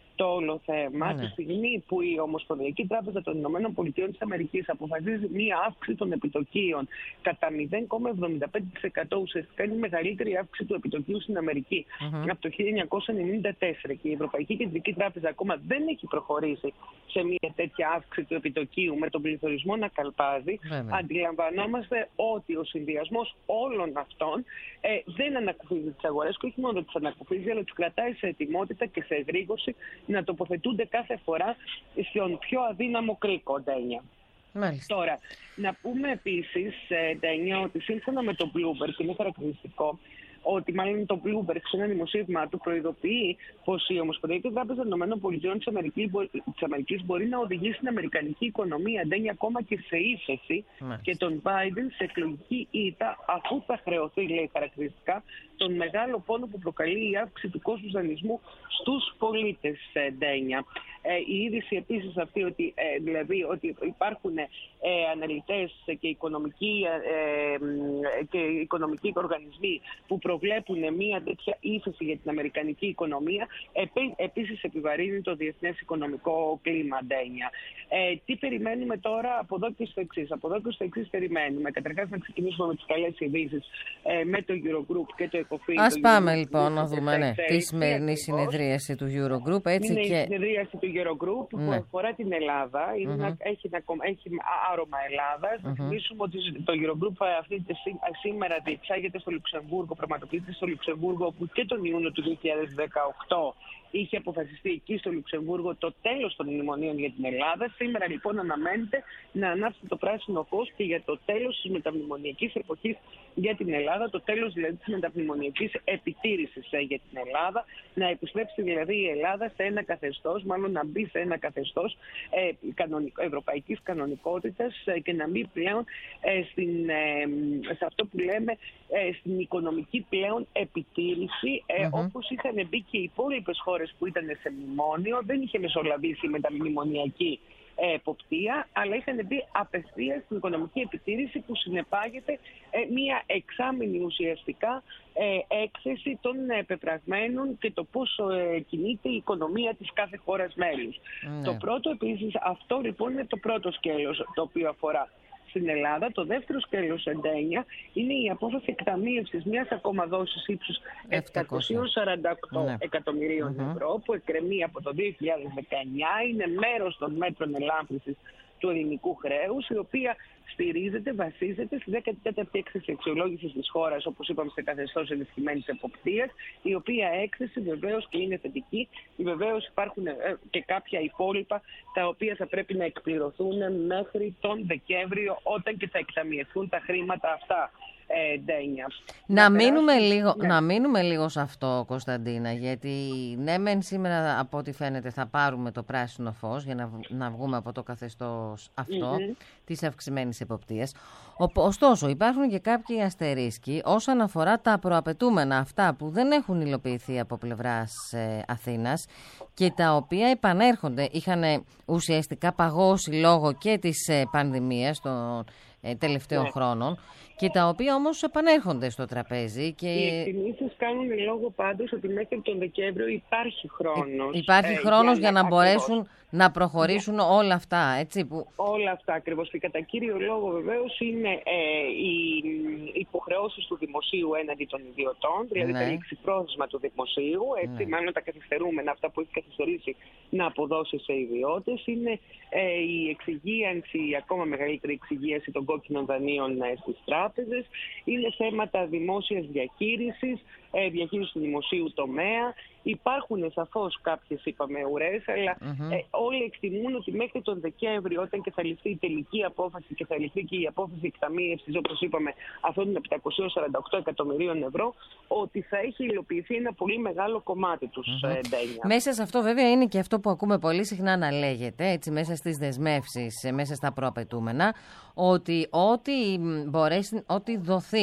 το όλο θέμα, τη στιγμή που η Ομοσπονδιακή Τράπεζα των ΗΠΑ αποφασίζει μία αύξηση των επιτοκίων κατά 0,75%, ουσιαστικά είναι η μεγαλύτερη αύξηση του επιτοκίου στην Αμερική από το 1994, και η Ευρωπαϊκή Κεντρική Τράπεζα ακόμα δεν έχει προχωρήσει σε μία τέτοια αύξηση του επιτοκίου με τον πληθωρισμό να καλπάζει, αντιλαμβανόμαστε ότι ο συνδυασμός όλων αυτών δεν ανακουφίζει τις αγορές, και όχι μόνο τις ανακουφίζει, αλλά τις κρατάει σε ετοιμότητα και σε εγρήγορση να τοποθετούνται κάθε φορά στον πιο αδύναμο κρίκο, Ντένια. Τώρα, να πούμε επίσης, Ντένια, ότι σύμφωνα με το Bloomberg, είναι χαρακτηριστικό ότι μάλλον το Bloomberg σε ένα δημοσίευμα του προειδοποιεί πως η Ομοσπονδιακή Τράπεζα των ΗΠΑ μπορεί να οδηγήσει την αμερικανική οικονομία, Ντένια, ακόμα και σε ύφεση, και τον Biden σε εκλογική ήττα, αφού θα χρεωθεί, λέει χαρακτηριστικά, τον μεγάλο πόνο που προκαλεί η αύξηση του κόστους δανεισμού στους πολίτες, Ντένια. Η είδηση επίσης αυτή ότι, δηλαδή, ότι υπάρχουν αναλυτές και οικονομικοί οργανισμοί που προβλέπουν μια τέτοια ύφεση για την αμερικανική οικονομία, επίσης επιβαρύνει το διεθνές οικονομικό κλίμα, Ντένια. Τι περιμένουμε τώρα από εδώ και στο εξής? Από εδώ και στο εξής περιμένουμε. Καταρχάς, να ξεκινήσουμε με τις καλές ειδήσεις με το Eurogroup και το ECOFIN. Ας πάμε λοιπόν να δούμε τη σημερινή συνεδρίαση του Eurogroup. Έτσι, είναι η συνεδρίαση του Eurogroup που αφορά την Ελλάδα. Έχει άρωμα Ελλάδας. Να θυμίσουμε ότι το Eurogroup σήμερα διεξάγεται στο Λουξεμβούργο, πραγματοποιείται στο Λουξεμβούργο, όπου και τον Ιούνιο του 2018 είχε αποφασιστεί εκεί στο Λουξεμβούργο το τέλος των μνημονίων για την Ελλάδα. Σήμερα λοιπόν αναμένεται να ανάψει το πράσινο φως και για το τέλος της μεταμνημονιακής εποχής για την Ελλάδα, το τέλος δηλαδή της μεταμνημονιακής επιτήρησης για την Ελλάδα, να επιστρέψει δηλαδή η Ελλάδα σε ένα καθεστώς, μάλλον να μπει σε ένα καθεστώς ευρωπαϊκής κανονικότητας και να μπει πλέον σε αυτό που λέμε στην οικονομική πλέον επιτήρηση, όπως είχαν μπει και οι υπόλοιπες χώρες που ήταν σε μνημόνιο. Δεν είχε μεσολαβήσει η μεταμνημονιακή εποπτεία, αλλά είχαν μπει απευθείας στην οικονομική επιτήρηση, που συνεπάγεται μία εξάμηνη ουσιαστικά έκθεση των πεπραγμένων και το πώς κινείται η οικονομία της κάθε χώρας μέλους. Το πρώτο επίσης, αυτό λοιπόν είναι το πρώτο σκέλος το οποίο αφορά στην Ελλάδα. Το δεύτερο σκέλος, Ντένια, είναι η απόφαση εκταμείευσης μιας ακόμα δόσης ύψους 748 εκατομμυρίων ευρώ, που εκκρεμεί από το 2019. Είναι μέρος των μέτρων ελάφρυνσης του ελληνικού χρέους, η οποία βασίζεται στη 14η έκθεση αξιολόγησης της χώρας, όπως είπαμε, σε καθεστώς ενισχυμένης εποπτείας, η οποία έκθεση βεβαίως και είναι θετική. Βεβαίως υπάρχουν και κάποια υπόλοιπα τα οποία θα πρέπει να εκπληρωθούν μέχρι τον Δεκέμβριο, όταν και θα εκταμιευθούν τα χρήματα αυτά. Να μείνουμε λίγο σε αυτό, Κωνσταντίνα, γιατί ναι μεν σήμερα από ό,τι φαίνεται θα πάρουμε το πράσινο φως για να βγούμε από το καθεστώς αυτό της αυξημένης εποπτείας. Ωστόσο υπάρχουν και κάποιοι αστερίσκοι όσον αφορά τα προαπαιτούμενα αυτά που δεν έχουν υλοποιηθεί από πλευράς Αθήνας και τα οποία επανέρχονται. Είχαν ουσιαστικά παγώσει λόγω και της πανδημίας των τελευταίων χρόνων, και τα οποία όμως επανέρχονται στο τραπέζι. Και οι εκτιμήσεις κάνουν λόγο πάντως ότι μέχρι τον Δεκέμβριο υπάρχει χρόνος. Υπάρχει χρόνος για να μπορέσουν να προχωρήσουν όλα αυτά, έτσι. Όλα αυτά ακριβώς. Και κατά κύριο λόγο βεβαίως είναι οι υποχρεώσεις του δημοσίου έναντι των ιδιωτών, δηλαδή τα ληξιπρόθεσμα του δημοσίου, έτσι, μάλλον τα καθυστερούμενα, αυτά που έχει καθυστερήσει να αποδώσει σε ιδιώτες. Είναι η εξυγίανση, η ακόμα μεγαλύτερη εξυγίανση των κόκκινων δανείων στις τράπεζες. Είναι θέματα δημόσιας διαχείρισης, διαχείριση του δημοσίου τομέα. Υπάρχουν σαφώς κάποιες, είπαμε, ουρές, αλλά όλοι εκτιμούν ότι μέχρι τον Δεκέμβριο, όταν και θα ληφθεί η τελική απόφαση και θα ληφθεί και η απόφαση εκταμείευσης, όπως είπαμε, αυτών των 748 εκατομμυρίων ευρώ, ότι θα έχει υλοποιηθεί ένα πολύ μεγάλο κομμάτι τους, Ντένια. Μέσα σε αυτό βέβαια είναι και αυτό που ακούμε πολύ συχνά να λέγεται, έτσι, μέσα στις δεσμεύσεις, μέσα στα προαπαιτούμενα, ότι ό,τι δοθεί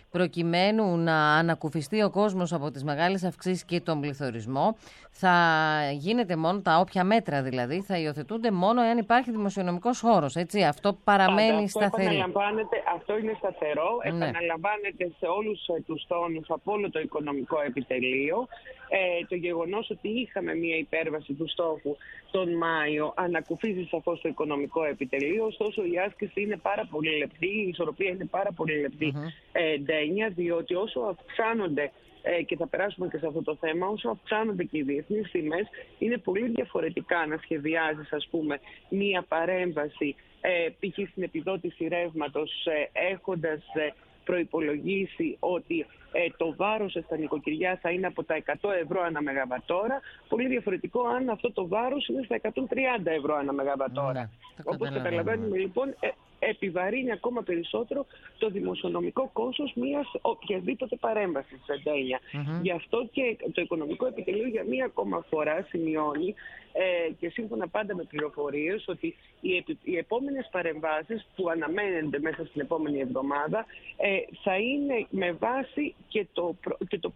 προκειμένου να ανακουφιστεί ο κόσμος από τις μεγάλες αυξήσεις και τον πληθωρισμό, θα γίνεται μόνο, τα όποια μέτρα δηλαδή, θα υιοθετούνται μόνο εάν υπάρχει δημοσιονομικός χώρος, έτσι. Αυτό παραμένει σταθερό. Αυτό είναι σταθερό. Ναι. Επαναλαμβάνεται σε όλους τους τόνους από όλο το οικονομικό επιτελείο. Το γεγονός ότι είχαμε μια υπέρβαση του στόχου τον Μάιο ανακουφίζει σαφώς το οικονομικό επιτελείο, ωστόσο η άσκηση είναι πάρα πολύ λεπτή, η ισορροπία είναι πάρα πολύ λεπτή, Ντένια, διότι όσο αυξάνονται, και θα περάσουμε και σε αυτό το θέμα, όσο αυξάνονται και οι διεθνείς τιμές, είναι πολύ διαφορετικά να σχεδιάζεις, ας πούμε, μία παρέμβαση π.χ. στην επιδότηση ρεύματος, έχοντας προϋπολογίσει ότι το βάρος στα νοικοκυριά θα είναι από τα 100 ευρώ ανά μεγαβατόρα, πολύ διαφορετικό αν αυτό το βάρος είναι στα 130 ευρώ ανά μεγαβατόρα. Όπως καταλαβαίνουμε λοιπόν, επιβαρύνει ακόμα περισσότερο το δημοσιονομικό κόστος μιας οποιασδήποτε παρέμβασης σε Ντένια. Γι' αυτό και το οικονομικό επιτελείο για μία ακόμα φορά σημειώνει, και σύμφωνα πάντα με πληροφορίες, ότι οι επόμενες παρεμβάσεις που αναμένονται μέσα στην επόμενη εβδομάδα θα είναι με βάση και το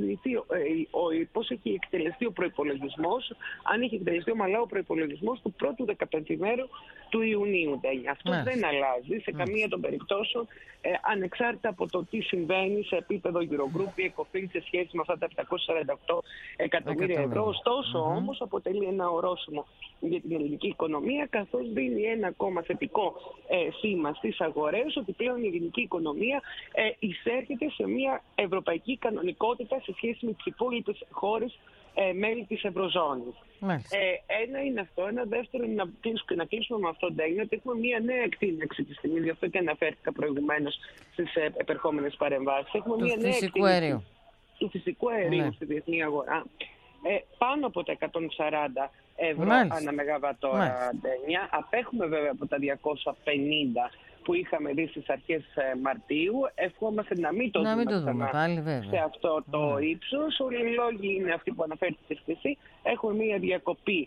πώς έχει εκτελεστεί ο προϋπολογισμός, αν έχει εκτελεστεί ομαλά ο προϋπολογισμός του πρώτου 15μέρου του Ιουνίου. Αυτό δεν αλλάζει σε καμία των περιπτώσεων, ανεξάρτητα από το τι συμβαίνει σε επίπεδο Eurogroup ή ECOFIN σε σχέση με αυτά τα 748 εκατομμύρια ευρώ. Ωστόσο, όμως, αποτελεί ένα ορόσημο για την ελληνική οικονομία, καθώς δίνει ένα ακόμα θετικό σήμα στις αγορές ότι πλέον η ελληνική οικονομία εισέρχεται σε μια ευρωπαϊκή κανονικότητα σε σχέση με τις υπόλοιπες χώρες μέλη της Ευρωζώνης. Ένα είναι αυτό. Ένα δεύτερο είναι να κλείσουμε με αυτό, Ντένια, ότι έχουμε μια νέα εκτείναξη τη στιγμή, γι' αυτό και αναφέρθηκα προηγουμένως στις επερχόμενες παρεμβάσεις. Έχουμε μια νέα εκτείναξη του φυσικού αερίου στη διεθνή αγορά, πάνω από τα 140 ευρώ ανά μεγαβατόρα, Ντένια. Απέχουμε βέβαια από τα 250 που είχαμε δει στις αρχές Μαρτίου. Ευχόμαστε να μην το δούμε πάλι, σε αυτό το ύψος. Όλοι οι λόγοι είναι αυτοί που αναφέρθηκες και εσύ. Έχουμε μία διακοπή,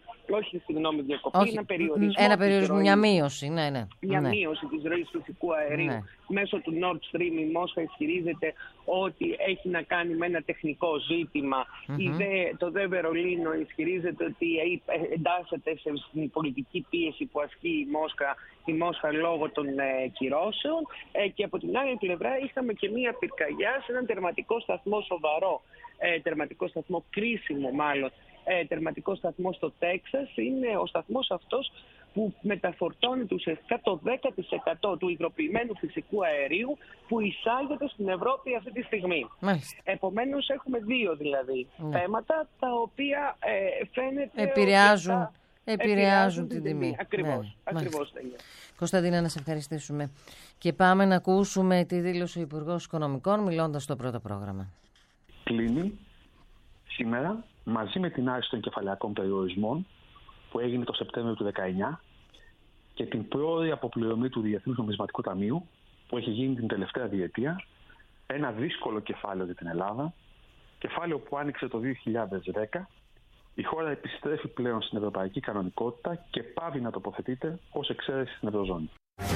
ένα περιορισμό. Μια μείωση, μείωση της ροής φυσικού αερίου μέσω του Nord Stream. Η Μόσχα ισχυρίζεται ότι έχει να κάνει με ένα τεχνικό ζήτημα. Το ΔΕ Βερολίνο ισχυρίζεται ότι εντάσσεται στην πολιτική πίεση που ασκεί η Μόσχα λόγω των κυρώσεων. Και από την άλλη πλευρά είχαμε και μία πυρκαγιά σε έναν τερματικό σταθμό σοβαρό, τερματικό σταθμό κρίσιμο μάλλον, τερματικό σταθμό στο Τέξας. Είναι ο σταθμός αυτός που μεταφορτώνει ουσιαστικά το 10% του υγροποιημένου φυσικού αερίου που εισάγεται στην Ευρώπη αυτή τη στιγμή. Επομένως έχουμε δύο δηλαδή θέματα τα οποία φαίνεται επηρεάζουν την τιμή. Ακριβώς. Κωνσταντίνα, να σε ευχαριστήσουμε. Και πάμε να ακούσουμε τη δήλωση του Υπουργός Οικονομικών μιλώντας στο πρώτο πρόγραμμα. Κλείνει σήμερα μαζί με την άρση των κεφαλαιακών περιορισμών που έγινε το Σεπτέμβριο του 2019 και την πρόωρη αποπληρωμή του Διεθνούς Νομισματικού Ταμείου που έχει γίνει την τελευταία διετία, ένα δύσκολο κεφάλαιο για την Ελλάδα, κεφάλαιο που άνοιξε το 2010, η χώρα επιστρέφει πλέον στην ευρωπαϊκή κανονικότητα και πάβει να τοποθετείται ως εξαίρεση στην Ευρωζώνη.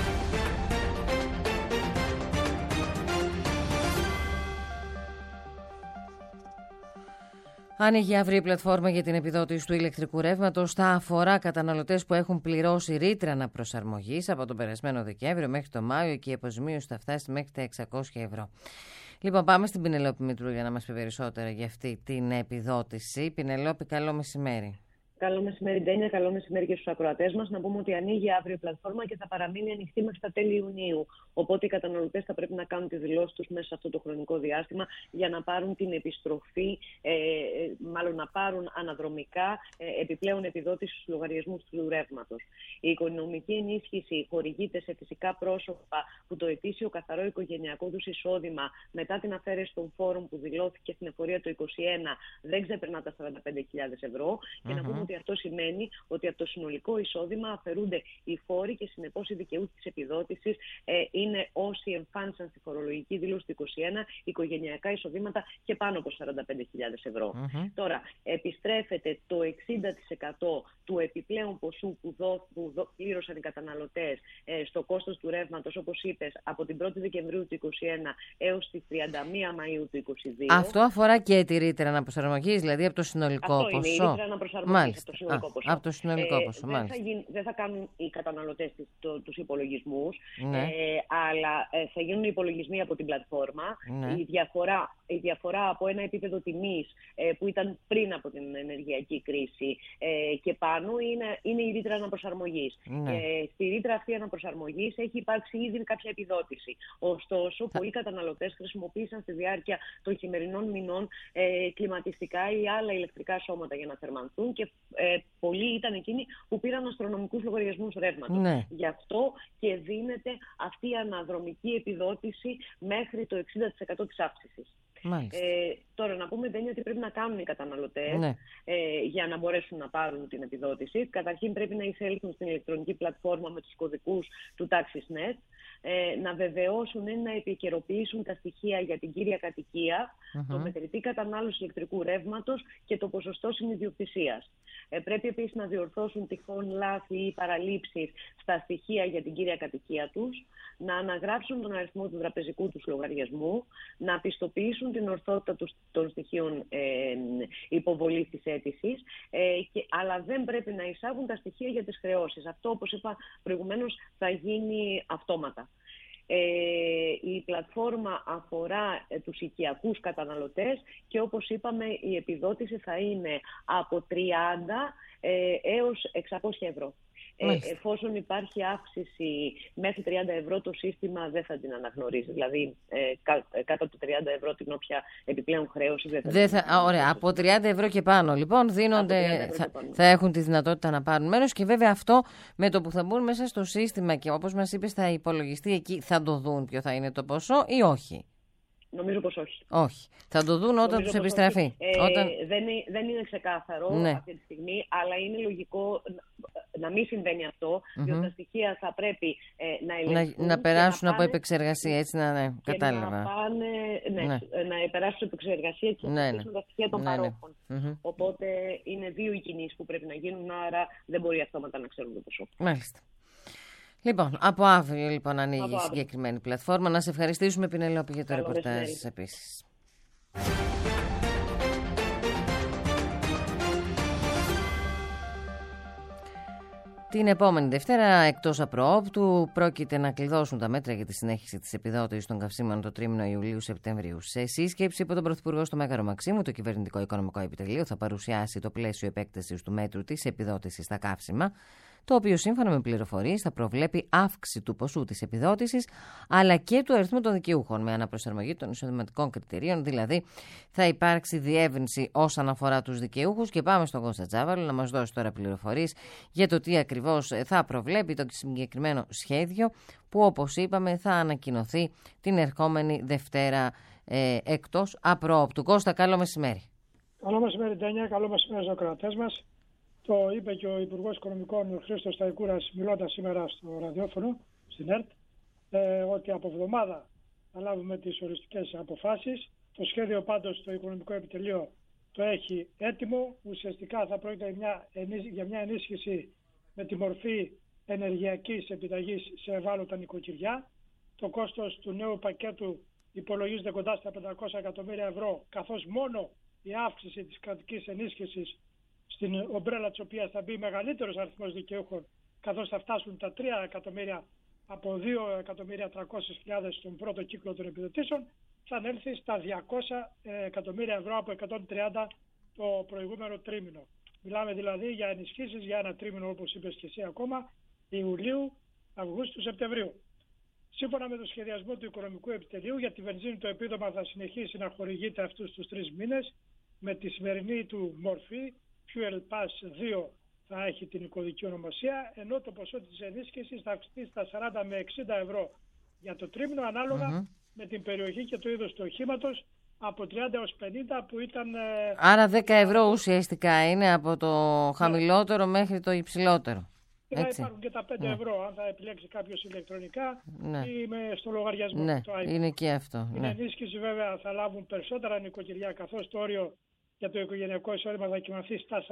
Άνοιγε αύριο η πλατφόρμα για την επιδότηση του ηλεκτρικού ρεύματος. Θα αφορά καταναλωτές που έχουν πληρώσει ρήτρα αναπροσαρμογής από τον περασμένο Δεκέμβριο μέχρι το Μάιο και η αποζημίωση θα φτάσει μέχρι τα 600 ευρώ. Λοιπόν, πάμε στην Πινελόπη Μητρού για να μας πει περισσότερα για αυτή την επιδότηση. Πινελόπη, καλό μεσημέρι. Καλό μεσημέρι, Ντένια. Καλό μεσημέρι και στους ακροατές μας. Να πούμε ότι ανοίγει αύριο η πλατφόρμα και θα παραμείνει ανοιχτή μέχρι τα τέλη Ιουνίου. Οπότε οι καταναλωτές θα πρέπει να κάνουν τις δηλώσεις τους μέσα σε αυτό το χρονικό διάστημα για να πάρουν την επιστροφή, μάλλον να πάρουν αναδρομικά επιπλέον επιδότηση στους λογαριασμούς του ρεύματος. Η οικονομική ενίσχυση χορηγείται σε φυσικά πρόσωπα που το ετήσιο καθαρό οικογενειακό τους εισόδημα μετά την αφαίρεση των φόρων που δηλώθηκε στην εφορία το 2021 δεν ξεπερνά τα 45.000 ευρώ. Και να πούμε ότι ότι αυτό σημαίνει ότι από το συνολικό εισόδημα αφαιρούνται οι φόροι και συνεπώς οι δικαιούχοι της επιδότησης είναι όσοι εμφάνισαν στη φορολογική δήλωση του 2021 οικογενειακά εισοδήματα και πάνω από 45.000 ευρώ. Τώρα, επιστρέφεται το 60% του επιπλέον ποσού που πλήρωσαν οι καταναλωτές στο κόστος του ρεύματος, όπως είπες, από την 1η Δεκεμβρίου του 2021 έως τη 31 Μαΐου του 2022. Αυτό αφορά και τη ρήτρα αναπροσαρμογής, δηλαδή από το συνολικό ποσό. Αυτό είναι η ρήτρα αναπροσαρμογής από το συνολικό ποσό. Από το συνολικό ποσό, δεν θα κάνουν οι καταναλωτές τους υπολογισμούς, αλλά θα γίνουν οι υπολογισμοί από την πλατφόρμα. Η διαφορά από ένα επίπεδο τιμής που ήταν πριν από την ενεργειακή κρίση και πάνω είναι η ρήτρα αναπροσαρμογής. Στη ρήτρα αυτή αναπροσαρμογής έχει υπάρξει ήδη κάποια επιδότηση. Ωστόσο, πολλοί καταναλωτές χρησιμοποίησαν στη διάρκεια των χειμερινών μηνών κλιματιστικά ή άλλα ηλεκτρικά σώματα για να θερμανθούν και πολλοί ήταν εκείνοι που πήραν αστρονομικούς λογαριασμούς ρεύματος. Γι' αυτό και δίνεται αυτή η αναδρομική επιδότηση μέχρι το 60% της αύξησης. Τώρα να πούμε, Ντένια, ότι πρέπει να κάνουν οι καταναλωτές για να μπορέσουν να πάρουν την επιδότηση. Καταρχήν πρέπει να εισέλθουν στην ηλεκτρονική πλατφόρμα με τους κωδικούς του TaxisNet, να βεβαιώσουν ή να επικαιροποιήσουν τα στοιχεία για την κύρια κατοικία, το μετρητή κατανάλωση ηλεκτρικού ρεύματος και το ποσοστό συνειδιοκτησίας. Πρέπει επίσης να διορθώσουν τυχόν λάθη ή παραλήψεις στα στοιχεία για την κύρια κατοικία τους, να αναγράψουν τον αριθμό του τραπεζικού τους λογαριασμού, να πιστοποιήσουν την ορθότητα των στοιχείων υποβολής της αίτησης, αλλά δεν πρέπει να εισάγουν τα στοιχεία για τις χρεώσεις. Αυτό, όπως είπα προηγουμένως, θα γίνει αυτόματα. Η πλατφόρμα αφορά τους οικιακούς καταναλωτές και, όπως είπαμε, η επιδότηση θα είναι από 30 έως 600 ευρώ. Εφόσον υπάρχει αύξηση μέχρι 30 ευρώ, το σύστημα δεν θα την αναγνωρίζει. Δηλαδή, κάτω από 30 ευρώ την όποια επιπλέον χρέωση δεν θα. Ωραία, από 30 ευρώ και πάνω, λοιπόν, θα έχουν τη δυνατότητα να πάρουν μέρος και βέβαια αυτό με το που θα μπουν μέσα στο σύστημα και όπως μας είπες θα υπολογιστεί εκεί, θα το δουν ποιο θα είναι το ποσό ή όχι? Νομίζω πως όχι. Όχι. Θα το δουν όταν τους επιστραφεί. Δεν είναι ξεκάθαρο αυτή τη στιγμή, αλλά είναι λογικό να μην συμβαίνει αυτό, διότι τα στοιχεία θα πρέπει να ελεγχθούν. Να περάσουν από επεξεργασία, έτσι κατάλαβα. Να περάσουν από επεξεργασία και να αφήσουν τα στοιχεία των παρόχων. Οπότε είναι δύο οι κινήσεις που πρέπει να γίνουν, άρα δεν μπορεί αυτόματα να ξέρουν το ποσό. Μάλιστα. Λοιπόν, από αύριο ανοίγει η συγκεκριμένη πλατφόρμα. Να σε ευχαριστήσουμε, Πινελόπη, για το ρεπορτάζ επίσης. Την επόμενη Δευτέρα, εκτός απροόπτου, πρόκειται να κλειδώσουν τα μέτρα για τη συνέχιση της επιδότησης των καυσίμων το τρίμηνο Ιουλίου-Σεπτεμβρίου. Σε σύσκεψη από τον Πρωθυπουργό στο Μέγαρο Μαξίμου, το Κυβερνητικό Οικονομικό Επιτελείο θα παρουσιάσει το πλαίσιο επέκτασης του μέτρου της επιδότησης στα καύσιμα, το οποίο σύμφωνα με πληροφορίες θα προβλέπει αύξηση του ποσού της επιδότησης αλλά και του αριθμού των δικαιούχων με αναπροσαρμογή των εισοδηματικών κριτηρίων, δηλαδή θα υπάρξει διεύρυνση όσον αφορά τους δικαιούχους. Και πάμε στον Κώστα Τζάβαλο να μας δώσει τώρα πληροφορίες για το τι ακριβώς θα προβλέπει το συγκεκριμένο σχέδιο που, όπως είπαμε, θα ανακοινωθεί την ερχόμενη Δευτέρα εκτός απροόπτου. Κώστα, καλό μεσημέρι. Καλό μεσημέρι, Ντένια, καλό μεσημέρι στους ακροατές μας. Το είπε και ο Υπουργός Οικονομικών Χρήστος Σταϊκούρας μιλώντας σήμερα στο ραδιόφωνο, στην ΕΡΤ, ότι από εβδομάδα θα λάβουμε τις οριστικές αποφάσεις. Το σχέδιο πάντως το Οικονομικό Επιτελείο το έχει έτοιμο. Ουσιαστικά θα πρόκειται για μια ενίσχυση με τη μορφή ενεργειακής επιταγής σε ευάλωτα νοικοκυριά. Το κόστος του νέου πακέτου υπολογίζεται κοντά στα 500 εκατομμύρια ευρώ, καθώς μόνο η αύξηση της κρατικής ενίσχυσης στην ομπρέλα της οποίας θα μπει μεγαλύτερος αριθμός δικαιούχων, καθώς θα φτάσουν τα 3 εκατομμύρια από 2.300.000 στον πρώτο κύκλο των επιδοτήσεων, θα ανέλθει στα 200 εκατομμύρια ευρώ από 130 το προηγούμενο τρίμηνο. Μιλάμε δηλαδή για ενισχύσεις για ένα τρίμηνο, όπως είπες και εσύ ακόμα, Ιουλίου, Αυγούστου, Σεπτεμβρίου. Σύμφωνα με το σχεδιασμό του Οικονομικού Επιτελείου, για τη βενζίνη το επίδομα θα συνεχίσει να χορηγείται αυτούς τους 3 μήνες με τη σημερινή του μορφή. Fuel Pass 2 θα έχει την κωδική ονομασία, ενώ το ποσό της ενίσχυσης θα αυξηθεί στα 40 με 60 ευρώ για το τρίμηνο, ανάλογα με την περιοχή και το είδος του οχήματος, από 30 έως 50 που ήταν... Άρα 10 ευρώ ουσιαστικά είναι από το χαμηλότερο μέχρι το υψηλότερο. Θα υπάρχουν και τα 5 ευρώ αν θα επιλέξει κάποιος ηλεκτρονικά ή στο λογαριασμό. Ναι, είναι και αυτό. Την ενίσχυση βέβαια θα λάβουν περισσότερα νοικοκυριά, καθώς το όριο για το οικογενειακό εισόδημα θα κοιμαθεί στις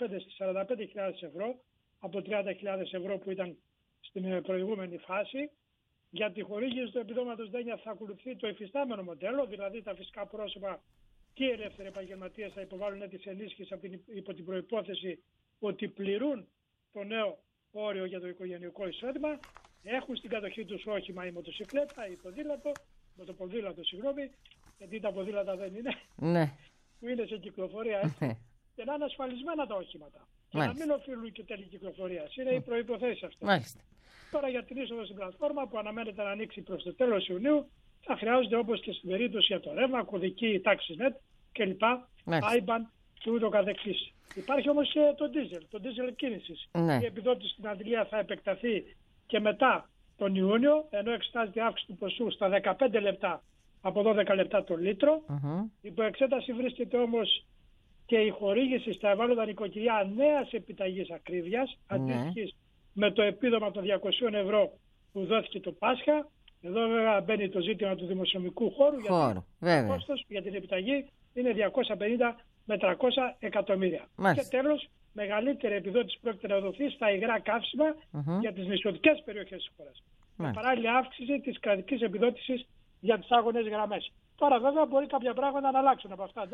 45.000 ευρώ από 30.000 ευρώ που ήταν στην προηγούμενη φάση. Για τη χορήγηση του επιδόματος Δένεια θα ακολουθεί το υφιστάμενο μοντέλο, δηλαδή τα φυσικά πρόσωπα και οι ελεύθεροι επαγγελματίες θα υποβάλουν αίτηση ενίσχυση υπό την προϋπόθεση ότι πληρούν το νέο όριο για το οικογενειακό εισόδημα, έχουν στην κατοχή τους όχημα ή μοτοσυκλέτα ή μοτοποδήλατο, γιατί τα ποδήλατα δεν είναι, που είναι σε κυκλοφορία έτσι, και να είναι ασφαλισμένα τα οχήματα. Και να μην οφείλουν και τέλη κυκλοφορίας. Είναι οι προϋποθέσεις αυτές. Τώρα για την είσοδο στην πλατφόρμα που αναμένεται να ανοίξει προς το τέλος Ιουνίου, θα χρειάζονται όπως και στην περίπτωση για το ρεύμα, κωδική TaxiNet κλπ. IBAN και ούτω καθεξής. Υπάρχει όμως και το diesel κίνησης. Η επιδότηση στην αντιλία θα επεκταθεί και μετά τον Ιούνιο, ενώ εξετάζεται αύξηση του ποσού στα 15 λεπτά από 12 λεπτά το λίτρο. Υπό εξέταση βρίσκεται όμως και η χορήγηση στα ευάλωτα νοικοκυριά νέας επιταγής ακρίβειας, αντίστοιχης με το επίδομα των 200 ευρώ που δόθηκε το Πάσχα. Εδώ βέβαια μπαίνει το ζήτημα του δημοσιονομικού χώρου, γιατί το κόστος για την επιταγή είναι 250 με 300 εκατομμύρια. Και τέλος, μεγαλύτερη επιδότηση πρόκειται να δοθεί στα υγρά καύσιμα για τις νησιωτικές περιοχές της χώρας. Με παράλληλη αύξηση της κρατικής επιδότησης για τις άγονες γραμμές. Τώρα βέβαια μπορεί κάποια πράγματα να αλλάξουν από αυτά.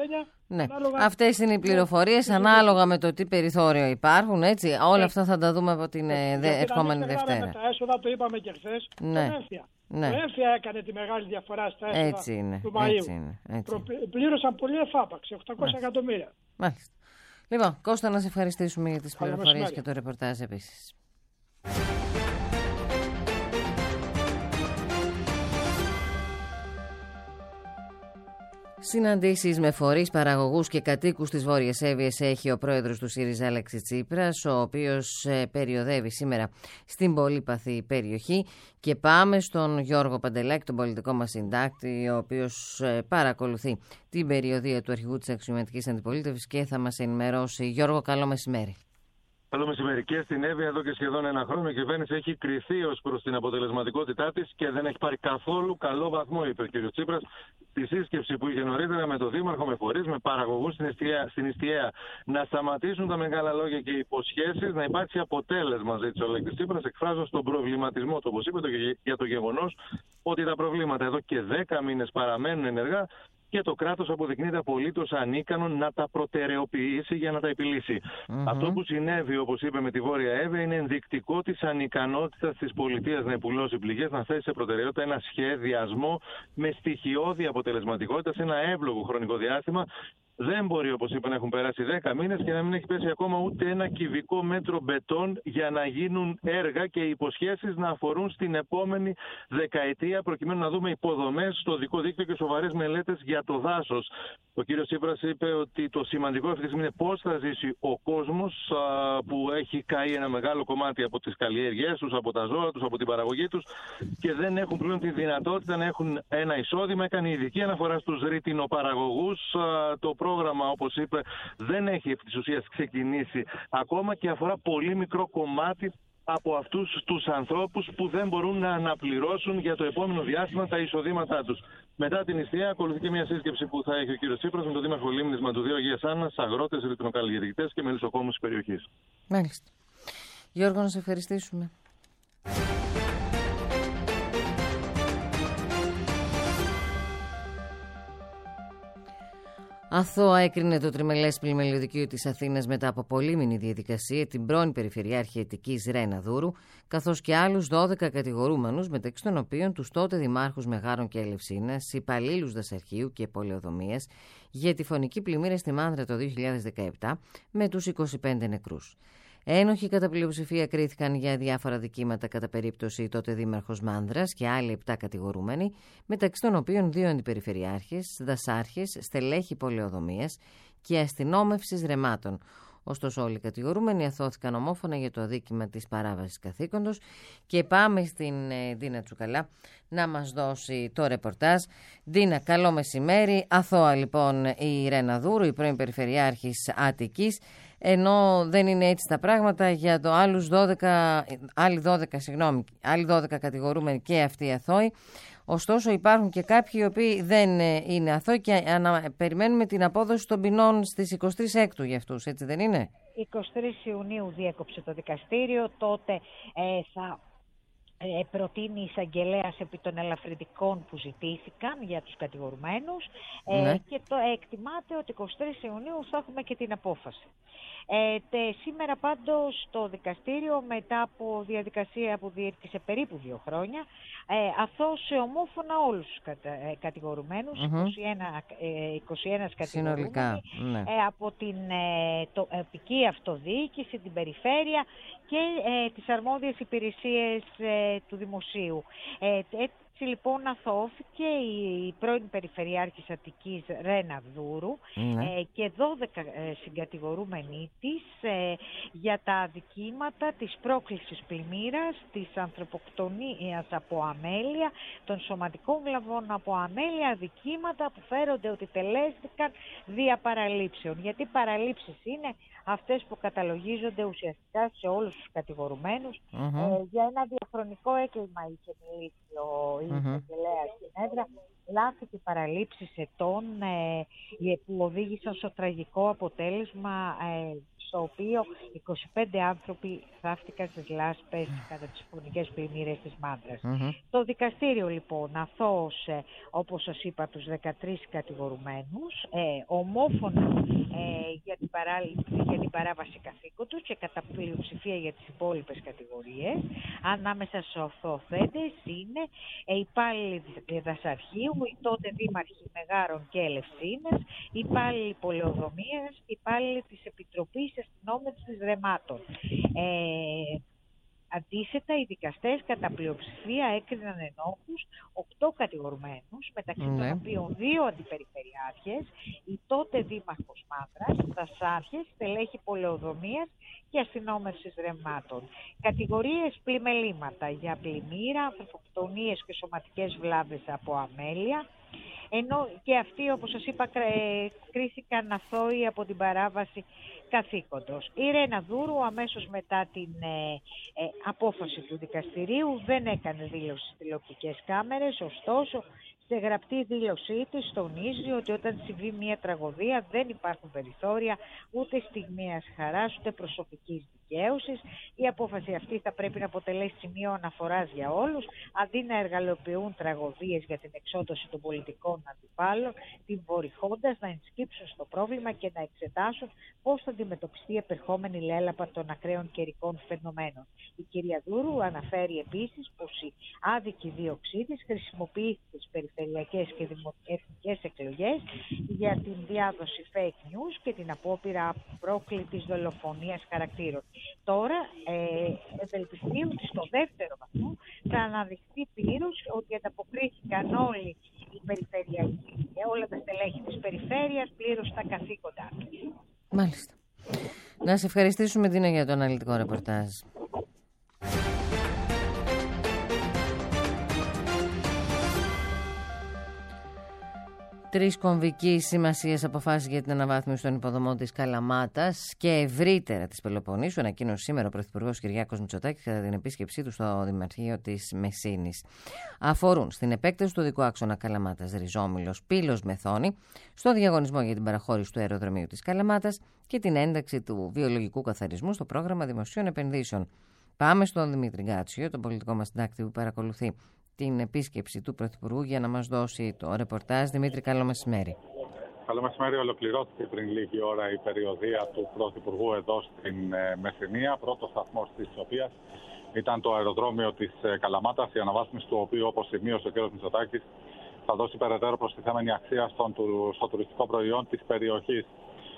Αυτές είναι οι πληροφορίες ανάλογα με το τι περιθώριο υπάρχουν. Έτσι. Όλα αυτά θα τα δούμε από την ερχόμενη Δευτέρα. Με τα έσοδα, το είπαμε και χθες, το έμφυα. Το έμφυα έκανε τη μεγάλη διαφορά στα έσοδα του Μαΐου. Πλήρωσαν πολύ εφάπαξ, 800 εκατομμύρια. Μάλιστα. Λοιπόν, Κώστα, να σε ευχαριστήσουμε για τις πληροφορίες και το ρεπορτάζ επίσης. Συναντήσεις με φορείς, παραγωγούς και κατοίκους της Βόρειας Εύβοιας έχει ο πρόεδρος του ΣΥΡΙΖΑ Αλέξης Τσίπρας, ο οποίος περιοδεύει σήμερα στην πολύπαθη περιοχή. Και πάμε στον Γιώργο Παντελάκη, τον πολιτικό μας συντάκτη, ο οποίος παρακολουθεί την περιοδεία του αρχηγού της αξιωματικής αντιπολίτευσης και θα μας ενημερώσει. Γιώργο, καλό μεσημέρι. Καλό μεσημέρι. Και στην Εύβοια εδώ και σχεδόν ένα χρόνο η κυβέρνηση έχει κριθεί ως προς την αποτελεσματικότητά της και δεν έχει πάρει καθόλου καλό βαθμό, είπε ο κ. Τσίπρας, στη σύσκεψη που είχε νωρίτερα με τον Δήμαρχο, με φορείς, με παραγωγούς στην Ιστιαία. Να σταματήσουν τα μεγάλα λόγια και οι υποσχέσεις, να υπάρξει αποτέλεσμα, ζήτησε ο Αλέξης Τσίπρας, εκφράζοντας τον προβληματισμό του, όπως είπε, για το γεγονός ότι τα προβλήματα εδώ και 10 μήνες παραμένουν ενεργά και το κράτος αποδεικνύεται απολύτως ανίκανο να τα προτεραιοποιήσει για να τα επιλύσει. Αυτό που συνέβη, όπως είπε, με τη Βόρεια Εύβοια είναι ενδεικτικό της ανικανότητας της πολιτείας να επουλώσει πληγές, να θέσει σε προτεραιότητα ένα σχεδιασμό με στοιχειώδη αποτελεσματικότητα σε ένα εύλογο χρονικό διάστημα. Δεν μπορεί, όπως είπα, να έχουν περάσει 10 μήνες και να μην έχει πέσει ακόμα ούτε ένα κυβικό μέτρο μπετόν για να γίνουν έργα και οι υποσχέσεις να αφορούν στην επόμενη δεκαετία, προκειμένου να δούμε υποδομές στο οδικό δίκτυο και σοβαρές μελέτες για το δάσος. Ο κ. Τσίπρας είπε ότι το σημαντικό αυτή τη στιγμή είναι πώς θα ζήσει ο κόσμος που έχει καεί ένα μεγάλο κομμάτι από τις καλλιέργειές τους, από τα ζώα τους, από την παραγωγή τους και δεν έχουν πλέον τη δυνατότητα να έχουν ένα εισόδημα. Έκανε ειδική αναφορά στους ρητινοπαραγωγούς. Το πρόγραμμα, όπως είπε, δεν έχει επί της ουσίας ξεκινήσει ακόμα και αφορά πολύ μικρό κομμάτι από αυτούς τους ανθρώπους που δεν μπορούν να αναπληρώσουν για το επόμενο διάστημα τα εισοδήματά τους. Μετά την Ιστιαία ακολουθεί και μια σύσκεψη που θα έχει ο κ. Τσίπρας με τον Δήμαρχο Λίμνης Μαντουδίου Αγίας Άννας, αγρότες, ρητινοκαλλιεργητές και μελισσοκόμους της περιοχής. Μάλιστα. Γιώργο, να σε ευχαριστήσουμε. Αθώα έκρινε το τριμελές πλημελιωδικείο της Αθήνας μετά από πολύμηνη διαδικασία την πρώην Περιφερειάρχη Αιττικής Ρένα Δούρου, καθώς και άλλους 12 κατηγορούμενους, μεταξύ των οποίων τους τότε δημάρχους Μεγάρων και Ελευσίνας, υπαλλήλους δασαρχείου και πολεοδομίας, για τη φωνική πλημμύρα στη Μάνδρα το 2017 με τους 25 νεκρούς. Ένοχοι κατά πλειοψηφία κρίθηκαν για διάφορα δικήματα, κατά περίπτωση τότε δήμαρχος Μάνδρας και άλλοι 7 κατηγορούμενοι, μεταξύ των οποίων 2 αντιπεριφερειάρχες, δασάρχες, στελέχη πολεοδομίας και αστυνόμευσης ρεμάτων. Ωστόσο, όλοι οι κατηγορούμενοι αθώθηκαν ομόφωνα για το αδίκημα της παράβασης καθήκοντος. Και πάμε στην Ντίνα Τσουκαλά να μας δώσει το ρεπορτάζ. Ντίνα, καλό μεσημέρι. Αθώα λοιπόν η Ρένα Δούρου, η πρώην Περιφερειάρχης Αττικής, ενώ δεν είναι έτσι τα πράγματα για το άλλοι 12 κατηγορούμενοι και αυτοί αθώοι. Ωστόσο υπάρχουν και κάποιοι οι οποίοι δεν είναι αθώοι και περιμένουμε την απόδοση των ποινών στις 23 Έκτου για αυτούς, έτσι δεν είναι? 23 Ιουνίου διέκοψε το δικαστήριο, τότε θα προτείνει η εισαγγελέας επί των ελαφρυντικών που ζητήθηκαν για τους κατηγορουμένους, και το εκτιμάται ότι 23 Ιουνίου θα έχουμε και την απόφαση. Σήμερα πάντως το δικαστήριο, μετά από διαδικασία που διήρκησε περίπου 2 χρόνια, αθώωσε ομόφωνα όλους τους κατηγορουμένους, 21 κατηγορούμενοι, από την τοπική αυτοδιοίκηση, την περιφέρεια και τις αρμόδιες υπηρεσίες του δημοσίου. Έτσι λοιπόν αθώθηκε η πρώην Περιφερειάρχης Αττικής Ρένα Δούρου και 12 συγκατηγορούμενοι της για τα αδικήματα της πρόκλησης πλημμύρας, της ανθρωποκτονίας από αμέλεια, των σωματικών βλαβών από αμέλεια, αδικήματα που φέρονται ότι τελέστηκαν δια παραλήψεων. Γιατί παραλήψεις είναι αυτές που καταλογίζονται ουσιαστικά σε όλους τους κατηγορουμένους. Για ένα διαχρονικό έγκλημα είχε μιλήσει ο εισαγγελέας στην έδρα, λάθη και παραλήψεις ετών που οδήγησαν στο τραγικό αποτέλεσμα στο οποίο 25 άνθρωποι θαύτηκαν στις λάσπες κατά τις φωνικές πλημμύρες της Μάντρας. Το δικαστήριο λοιπόν αθώωσε, όπως σας είπα, τους 13 κατηγορουμένους ομόφωνα για την παράβαση καθήκοντος και κατά πλειοψηφία για τις υπόλοιπες κατηγορίες. Ανάμεσα στους αθωωθέντες είναι υπάλληλοι δασαρχείου, οι τότε δήμαρχοι Μεγάρων και Ελευσίνας, υπάλληλοι πολεοδομίας, υπάλληλοι της Επιτροπής Αστυνόμευσης Ρεμάτων. Αντίθετα, οι δικαστές κατά πλειοψηφία έκριναν ενόχους 8 κατηγορουμένους, μεταξύ των οποίων 2 αντιπεριφερειάρχες, η τότε δήμαρχος Μάνδρας, δασάρχες, στελέχη πολεοδομίας και αστυνόμευσης Ρεμάτων. Κατηγορίες πλημελήματα για πλημμύρα, ανθρωποκτονίες και σωματικές βλάβες από αμέλεια, ενώ και αυτοί, όπως σας είπα, κρίθηκαν αθώοι από την παράβαση καθήκοντος. Η Ρένα Δούρου αμέσως μετά την απόφαση του δικαστηρίου δεν έκανε δήλωση στις τηλεοπτικές κάμερες, ωστόσο σε γραπτή δήλωσή της τονίζει ότι όταν συμβεί μια τραγωδία δεν υπάρχουν περιθώρια ούτε στιγμιαίας χαράς ούτε προσωπικής δικαίωσης. Η απόφαση αυτή θα πρέπει να αποτελέσει σημείο αναφοράς για όλους, αντί να εργαλειοποιούν τραγωδίες για την εξόντωση των πολιτικών αντιπάλων, την βορυχώντας να ενσκύψουν στο πρόβλημα και να εξετάσουν πώς θα αντιμετωπιστεί η επερχόμενη λέλαπα των ακραίων καιρικών φαινομένων. Η κυρία Δούρου αναφέρει επίσης πως η άδικη δίωξή της χρησιμοποιήθηκε στις περιφερειακές και εθνικές εκλογές για την διάδοση fake news και την απόπειρα πρόκλητης δολοφονίας χαρακτήρων. Τώρα ευελπιστεί ότι στο δεύτερο βαθμό θα αναδειχθεί πλήρως ότι ανταποκρίθηκαν όλοι οι περιφερειακοί και όλα τα στελέχη της περιφέρειας πλήρως στα καθήκοντά τους. Μάλιστα. Να σε ευχαριστήσουμε, Ντίνα, για το αναλυτικό ρεπορτάζ. 3 κομβικής σημασίας αποφάσεις για την αναβάθμιση των υποδομών της Καλαμάτας και ευρύτερα της Πελοποννήσου ανακοίνωσε σήμερα ο Πρωθυπουργός Κυριάκος Μητσοτάκης κατά την επίσκεψή του στο Δημαρχείο της Μεσίνης. Αφορούν στην επέκταση του οδικού άξονα Καλαμάτας Ριζόμυλος Πύλος Μεθόνη, στο διαγωνισμό για την παραχώρηση του αεροδρομίου της Καλαμάτας και την ένταξη του βιολογικού καθαρισμού στο πρόγραμμα δημοσίων επενδύσεων. Πάμε στον Δημήτρη Γκάτσιο, τον πολιτικό μας συντάκτη που παρακολουθεί την επίσκεψη του Πρωθυπουργού για να μας δώσει το ρεπορτάζ. Δημήτρη, καλό μεσημέρι. Καλό μεσημέρι. Ολοκληρώθηκε πριν λίγη ώρα η περιοδεία του Πρωθυπουργού εδώ στην Μεσσηνία. Πρώτος σταθμός της οποίας ήταν το αεροδρόμιο της Καλαμάτας, η αναβάθμιση του οποίου, όπως σημείωσε ο κ. Μητσοτάκης, θα δώσει περαιτέρω προστιθέμενη αξία στο τουριστικό προϊόν της περιοχής.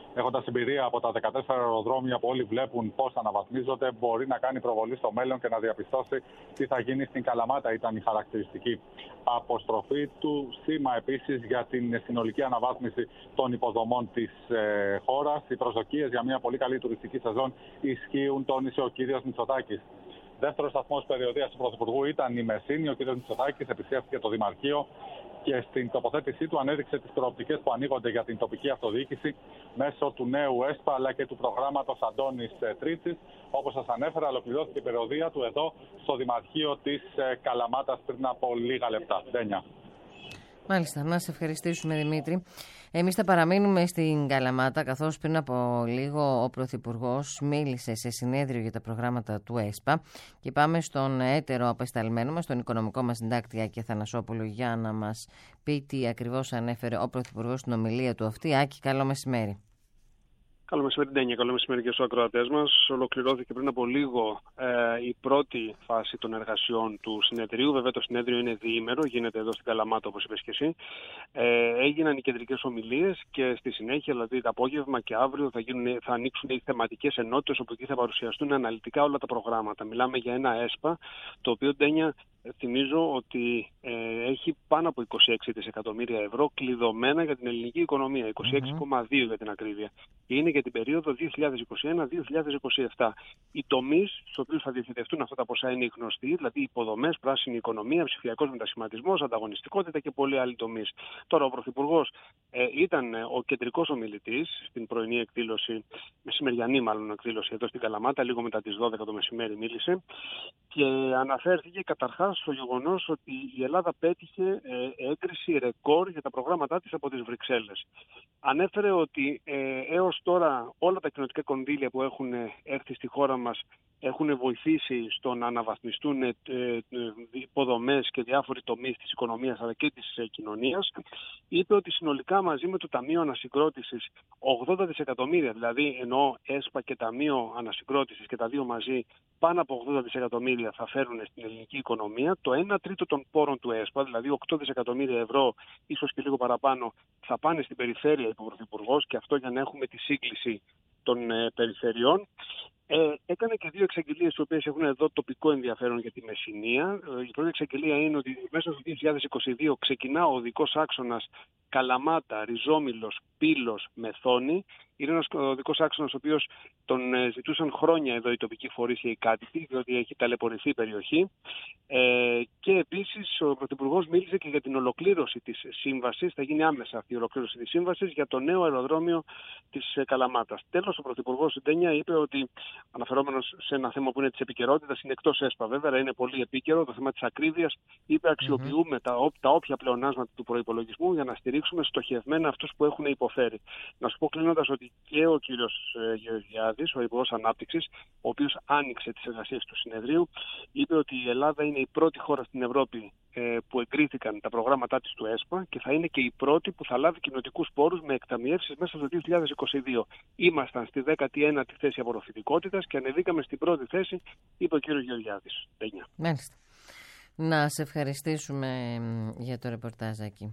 έχοντας εμπειρία από τα 14 αεροδρόμια που όλοι βλέπουν πώς αναβαθμίζονται, μπορεί να κάνει προβολή στο μέλλον και να διαπιστώσει τι θα γίνει στην Καλαμάτα. Ήταν η χαρακτηριστική αποστροφή του. Σήμα επίσης για την συνολική αναβάθμιση των υποδομών της χώρας. Οι προσδοκίες για μια πολύ καλή τουριστική σεζόν ισχύουν, τόνισε ο κύριος Μητσοτάκης. Δεύτερος σταθμός περιοδίας του Πρωθυπουργού ήταν η Μεσίνη. Ο κ. Μητσοτάκης επισκέφθηκε το Δημαρχείο και στην τοποθέτησή του ανέδειξε τις προοπτικές που ανοίγονται για την τοπική αυτοδιοίκηση μέσω του νέου ΕΣΠΑ αλλά και του προγράμματος Αντώνης Τρίτσης. Όπως σας ανέφερα, ολοκληρώθηκε η περιοδία του εδώ στο Δημαρχείο της Καλαμάτας πριν από λίγα λεπτά. Ντένια. Μάλιστα, να σε ευχαριστήσουμε, Δημήτρη. Εμείς θα παραμείνουμε στην Καλαμάτα, καθώς πριν από λίγο ο Πρωθυπουργός μίλησε σε συνέδριο για τα προγράμματα του ΕΣΠΑ και πάμε στον έτερο απεσταλμένο μας, τον οικονομικό μας συντάκτη Άκη Αθανασόπουλο, για να μας πει τι ακριβώς ανέφερε ο Πρωθυπουργός στην ομιλία του αυτή. Άκη, καλό μεσημέρι. Καλό μεσημέρι, Ντένια. Καλό μεσημέρι και στους ακροατές μας. Ολοκληρώθηκε πριν από λίγο η πρώτη φάση των εργασιών του συνεδρίου. Βέβαια, το συνέδριο είναι διήμερο, γίνεται εδώ στην Καλαμάτα, όπως είπες και εσύ. Έγιναν οι κεντρικές ομιλίες και στη συνέχεια, δηλαδή το απόγευμα και αύριο, θα ανοίξουν οι θεματικές ενότητες, όπου εκεί θα παρουσιαστούν αναλυτικά όλα τα προγράμματα. Μιλάμε για ένα ΕΣΠΑ, το οποίο, Ντένια, θυμίζω ότι έχει πάνω από 26 δισεκατομμύρια ευρώ κλειδωμένα για την ελληνική οικονομία, 26,2 για την ακρίβεια. Είναι για την περίοδο 2021-2027. Οι τομείς στους οποίους θα διευθυντευτούν αυτά τα ποσά είναι οι γνωστοί, δηλαδή υποδομές, πράσινη οικονομία, ψηφιακός μετασχηματισμός, ανταγωνιστικότητα και πολλοί άλλοι τομείς. Τώρα, ο Πρωθυπουργός ήταν ο κεντρικός ομιλητής στην πρωινή εκδήλωση, μεσημεριανή μάλλον εκδήλωση εδώ στην Καλαμάτα, λίγο μετά τις 12 το μεσημέρι μίλησε και αναφέρθηκε καταρχάς στο γεγονός ότι η Ελλάδα πέτυχε έγκριση ρεκόρ για τα προγράμματά της από τις Βρυξέλλες. Ανέφερε ότι έως τώρα όλα τα κοινοτικά κονδύλια που έχουν έρθει στη χώρα μας έχουν βοηθήσει στο να αναβαθμιστούν υποδομές και διάφοροι τομείς της οικονομίας αλλά και της κοινωνίας. Είπε ότι συνολικά μαζί με το Ταμείο Ανασυγκρότησης 80 δισεκατομμύρια, δηλαδή εννοώ ΕΣΠΑ και Ταμείο Ανασυγκρότησης και τα δύο μαζί, πάνω από 80 δισεκατομμύρια θα φέρουν στην ελληνική οικονομία. Το 1 τρίτο των πόρων του ΕΣΠΑ, δηλαδή 8 δισεκατομμύρια ευρώ, ίσως και λίγο παραπάνω, θα πάνε στην περιφέρεια, είπε ο Πρωθυπουργός, και αυτό για να έχουμε τη σύγκληση των περιφερειών. Έκανε και δύο εξαγγελίες οι οποίες έχουν εδώ τοπικό ενδιαφέρον για τη Μεσσηνία. Η πρώτη εξαγγελία είναι ότι μέσα στο 2022 ξεκινά ο οδικός άξονας Καλαμάτα, Ριζόμυλος, Πύλος, Μεθόνη. Είναι ένας οδικός άξονας ο οποίος τον ζητούσαν χρόνια εδώ οι τοπικοί φορείς και οι κάτοικοι, διότι έχει ταλαιπωρηθεί η περιοχή. Και επίσης ο Πρωθυπουργός μίλησε και για την ολοκλήρωση της σύμβασης, θα γίνει άμεσα αυτή η ολοκλήρωση της σύμβασης για το νέο αεροδρόμιο της Καλαμάτας. Τέλος, ο Πρωθυπουργός Ντένια είπε ότι, αναφερόμενος σε ένα θέμα που είναι της επικαιρότητας, είναι εκτός ΕΣΠΑ βέβαια, αλλά είναι πολύ επίκαιρο, το θέμα της ακρίβειας. Είπε αξιοποιούμε τα όποια πλεονάσματα του προϋπολογισμού για να στηρίξουμε στοχευμένα αυτούς που έχουν υποφέρει. Να σου πω κλείνοντας ότι και ο κύριος Γεωργιάδης, ο Υπουργός Ανάπτυξης, ο οποίος άνοιξε τις εργασίες του συνεδρίου, είπε ότι η Ελλάδα είναι η πρώτη χώρα στην Ευρώπη που εγκρίθηκαν τα προγράμματά της του ΕΣΠΑ και θα είναι και η πρώτη που θα λάβει κοινοτικούς πόρους με εκταμιεύσεις μέσα στο 2022. Ήμασταν στη 19η θέση απορροφητικότητας και ανεβήκαμε στην πρώτη θέση, είπε ο κύριος Γεωργιάδης. Μάλιστα. Να σε ευχαριστήσουμε για το ρεπορτάζ εκεί.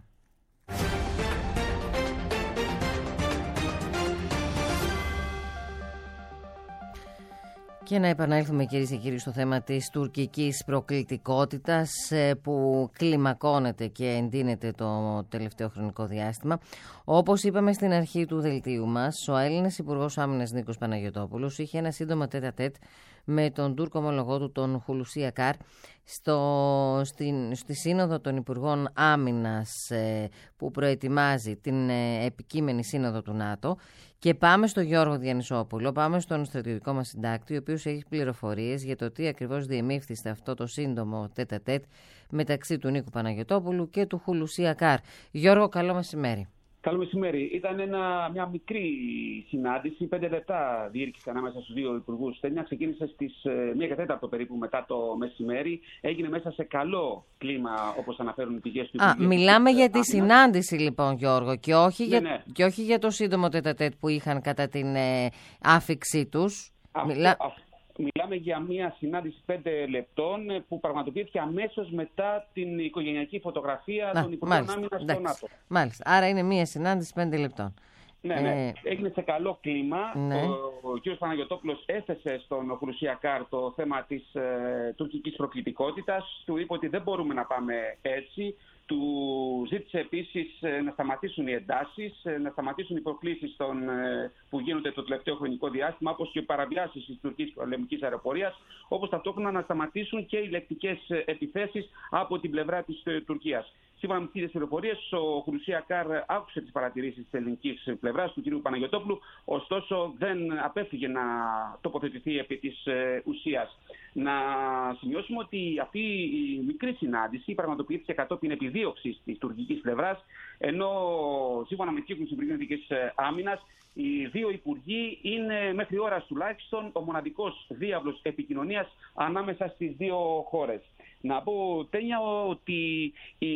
Και να επανέλθουμε, κυρίες και κύριοι, στο θέμα της τουρκικής προκλητικότητας που κλιμακώνεται και εντείνεται το τελευταίο χρονικό διάστημα. Όπως είπαμε στην αρχή του δελτίου μας, ο Έλληνας Υπουργός Άμυνας Νίκος Παναγιωτόπουλος είχε ένα σύντομο τέτα-τέτ με τον Τούρκο ομολογό του, τον Χουλουσί Ακάρ, στη Σύνοδο των Υπουργών Άμυνας που προετοιμάζει την επικείμενη Σύνοδο του ΝΑΤΟ. Και πάμε στο Γιώργο Διανυσόπουλο, πάμε στον στρατιωτικό μας συντάκτη, ο οποίος έχει πληροφορίες για το τι ακριβώς διεμήφθη αυτό το σύντομο τέτα-τέτ μεταξύ του Νίκου Παναγιωτόπουλου και του Χουλουσί Ακάρ. Γιώργο, καλό μεσημέρι. Καλό μεσημέρι. Ήταν μια μικρή συνάντηση, 5 λεπτά διήρκησε ανάμεσα στους δύο υπουργούς. Ξεκίνησε στις 1:04 περίπου μετά το μεσημέρι. Έγινε μέσα σε καλό κλίμα, όπως αναφέρουν οι πηγές του Υπουργείου. Μιλάμε για τη συνάντηση λοιπόν, Γιώργο, και όχι για το σύντομο τέτα-τέτ που είχαν κατά την άφιξή τους. Μιλάμε για μια συνάντηση 5 λεπτών που πραγματοποιήθηκε αμέσως μετά την οικογενειακή φωτογραφία των Υπουργών Άμυνας στο ΝΑΤΟ. Μάλιστα. Άρα είναι μια συνάντηση 5 λεπτών. Ναι. Έγινε σε καλό κλίμα. Ναι. Ο κ. Παναγιωτόπουλος έθεσε στον Χρουσιακάρ το θέμα της τουρκικής προκλητικότητας. Του είπε ότι δεν μπορούμε να πάμε έτσι. Του ζήτησε επίσης να σταματήσουν οι εντάσεις, να σταματήσουν οι προκλήσεις που γίνονται το τελευταίο χρονικό διάστημα, όπως και οι παραβιάσεις της τουρκικής πολεμικής αεροπορίας, όπως ταυτόχρονα να σταματήσουν και οι λεκτικές επιθέσεις από την πλευρά της Τουρκίας. Σύμφωνα με τις πληροφορίες, ο Χρουσιακάρ άκουσε τις παρατηρήσεις της ελληνικής πλευράς του κ. Παναγιωτόπουλου, ωστόσο δεν απέφυγε να τοποθετηθεί επί της ουσίας. Να σημειώσουμε ότι αυτή η μικρή συνάντηση πραγματοποιήθηκε κατόπιν επιδίωξης της τουρκικής πλευράς, ενώ σύμφωνα με κύκλους Υπουργικής Άμυνας, οι δύο υπουργοί είναι μέχρι ώρας τουλάχιστον ο μοναδικός διάβλος επικοινωνίας ανάμεσα στις δύο χώρες. Να πω, Τένια, ότι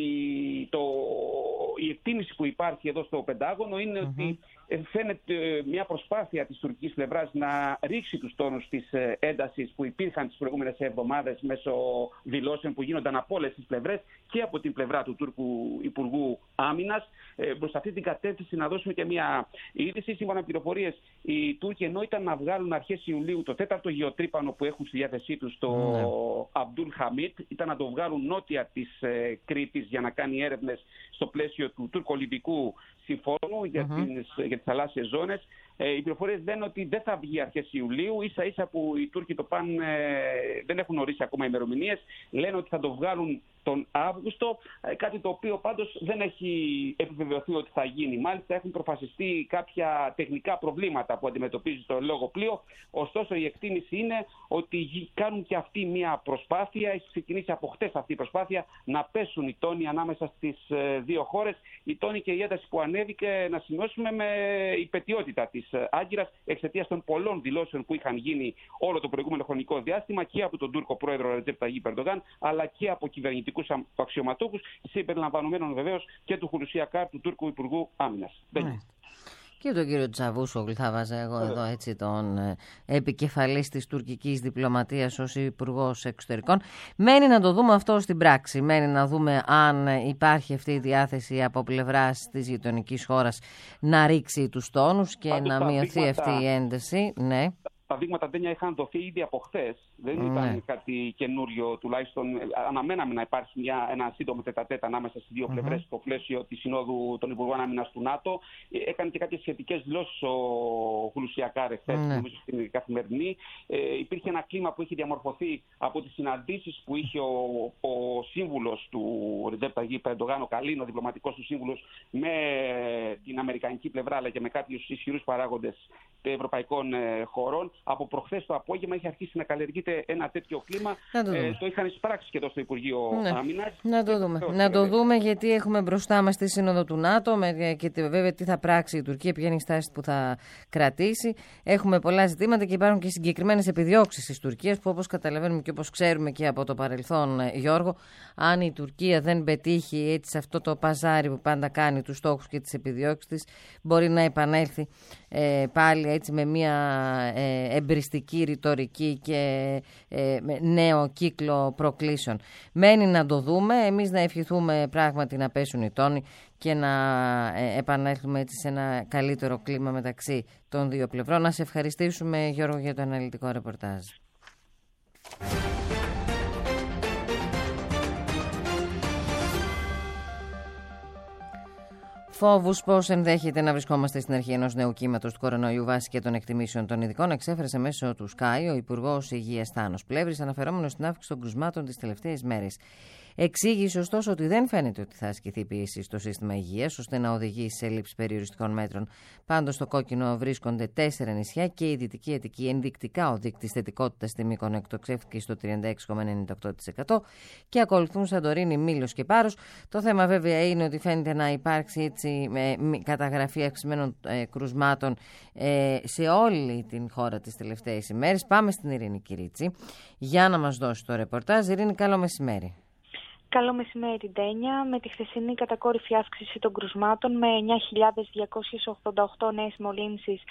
η εκτίμηση που υπάρχει εδώ στο Πεντάγωνο είναι ότι φαίνεται μια προσπάθεια της τουρκικής πλευράς να ρίξει τους τόνους της έντασης που υπήρχαν τις προηγούμενες εβδομάδες μέσω δηλώσεων που γίνονταν από όλες τις πλευρές και από την πλευρά του Τούρκου Υπουργού Άμυνας. Προς αυτή την κατεύθυνση να δώσουμε και μια είδηση. Σύμφωνα με πληροφορίες, οι Τούρκοι ενώ ήταν να βγάλουν αρχές Ιουλίου το 4ο γεωτρύπανο που έχουν στη διάθεσή τους το Αμπτούλ Χαμίτ, ήταν να το βγάλουν νότια της Κρήτης για να κάνει έρευνες στο πλαίσιο του τουρκο-λιβικού συμφώνου για τις θαλάσσιες ζώνες. Οι πληροφορίες λένε ότι δεν θα βγει αρχές Ιουλίου, ίσα ίσα που οι Τούρκοι το δεν έχουν ορίσει ακόμα ημερομηνίες, λένε ότι θα το βγάλουν τον Αύγουστο, κάτι το οποίο πάντως δεν έχει επιβεβαιωθεί ότι θα γίνει. Μάλιστα έχουν προφασιστεί κάποια τεχνικά προβλήματα που αντιμετωπίζει το λόγο πλοίο, ωστόσο η εκτίμηση είναι ότι κάνουν και αυτοί μια προσπάθεια, έχει ξεκινήσει από χτες αυτή η προσπάθεια, να πέσουν οι τόνοι ανάμεσα στις δύο χώρες. Οι τόνοι και η ένταση που ανέβηκε, να σημειώσουμε, με υπετιότητα της Άγκυρας εξαιτίας των πολλών δηλώσεων που είχαν γίνει όλο το προηγούμενο χρονικό διάστημα και από τον Τούρκο πρόεδρο Ρετζέπ Ταγίπ Ερντογάν, αλλά και από κυβερνητικούς αξιωματούχους, συμπεριλαμβανομένων βεβαίως και του Χρουσιακάρ, του Τούρκου Υπουργού Άμυνας. Και τον κύριο Τσαβούσογλου θα βάζα εγώ εδώ, έτσι, τον επικεφαλής της τουρκικής διπλωματίας ως υπουργός εξωτερικών. Μένει να το δούμε αυτό στην πράξη. Μένει να δούμε αν υπάρχει αυτή η διάθεση από πλευράς της γειτονικής χώρας να ρίξει τους τόνους και να μειωθεί αυτή η ένταση. Ναι. Τα δείγματα Ντένια είχαν δοθεί ήδη από χθες. Δεν ήταν κάτι καινούριο, τουλάχιστον αναμέναμε να υπάρχει ένα σύντομο τετατέτα ανάμεσα στις δύο πλευρές στο πλαίσιο της Συνόδου των Υπουργών Άμυνας του ΝΑΤΟ. Έκανε και κάποιες σχετικές δηλώσεις ο Χρουσιακάρ εχθές, νομίζω στην Καθημερινή. Υπήρχε ένα κλίμα που είχε διαμορφωθεί από τις συναντήσεις που είχε ο σύμβουλος του Ρετζέπ Ταγίπ Ερντογάν, ο Καλίν, ο διπλωματικός του σύμβουλος, με την αμερικανική πλευρά αλλά και με κάποιους ισχυρούς παράγοντες ευρωπαϊκών χωρών. Από προχθές το απόγευμα είχε αρχίσει να καλλιεργείται ένα τέτοιο κλίμα. Το είχαν εισπράξει και εδώ στο Υπουργείο Άμυνας. Να το δούμε, γιατί έχουμε μπροστά μας τη Σύνοδο του ΝΑΤΟ και βέβαια τι θα πράξει η Τουρκία, ποια είναι η στάση που θα κρατήσει. Έχουμε πολλά ζητήματα και υπάρχουν και συγκεκριμένες επιδιώξεις της Τουρκίας που, όπως καταλαβαίνουμε και όπως ξέρουμε και από το παρελθόν, Γιώργο, αν η Τουρκία δεν πετύχει έτσι σε αυτό το παζάρι που πάντα κάνει τους στόχους και τις επιδιώξεις της, μπορεί να επανέλθει πάλι έτσι με μια εμπριστική ρητορική και νέο κύκλο προκλήσεων. Μένει να το δούμε, εμείς να ευχηθούμε πράγματι να πέσουν οι τόνοι και να επανέλθουμε έτσι σε ένα καλύτερο κλίμα μεταξύ των δύο πλευρών. Να σε ευχαριστήσουμε, Γιώργο, για το αναλυτικό ρεπορτάζ. Φόβους πως ενδέχεται να βρισκόμαστε στην αρχή ενός νέου κύματος του κορονοϊού βάσει και των εκτιμήσεων των ειδικών εξέφρασε μέσω του Sky ο Υπουργός Υγείας Θάνος Πλεύρης, αναφερόμενος στην αύξηση των κρουσμάτων τις τελευταίες μέρες. Εξήγησε ωστόσο ότι δεν φαίνεται ότι θα ασκηθεί πίεση στο σύστημα υγείας ώστε να οδηγήσει σε έλλειψη περιοριστικών μέτρων. Πάντως, στο κόκκινο βρίσκονται 4 νησιά και η Δυτική Αττική. Ενδεικτικά, ο δείκτης θετικότητας στη Μύκονο εκτοξεύτηκε στο 36,98% και ακολουθούν Σαντορίνη, Μήλος και Πάρος. Το θέμα βέβαια είναι ότι φαίνεται να υπάρξει έτσι καταγραφή αυξημένων κρουσμάτων σε όλη την χώρα τις τελευταίες ημέρες. Πάμε στην Ειρήνη Κυρίτσι για να μας δώσει το ρεπορτάζ. Ειρήνη, καλό μεσημέρι. Καλό μεσημέρι, Ντένια. Με τη χθεσινή κατακόρυφη αύξηση των κρουσμάτων με 9.288 νέες μολύνσεις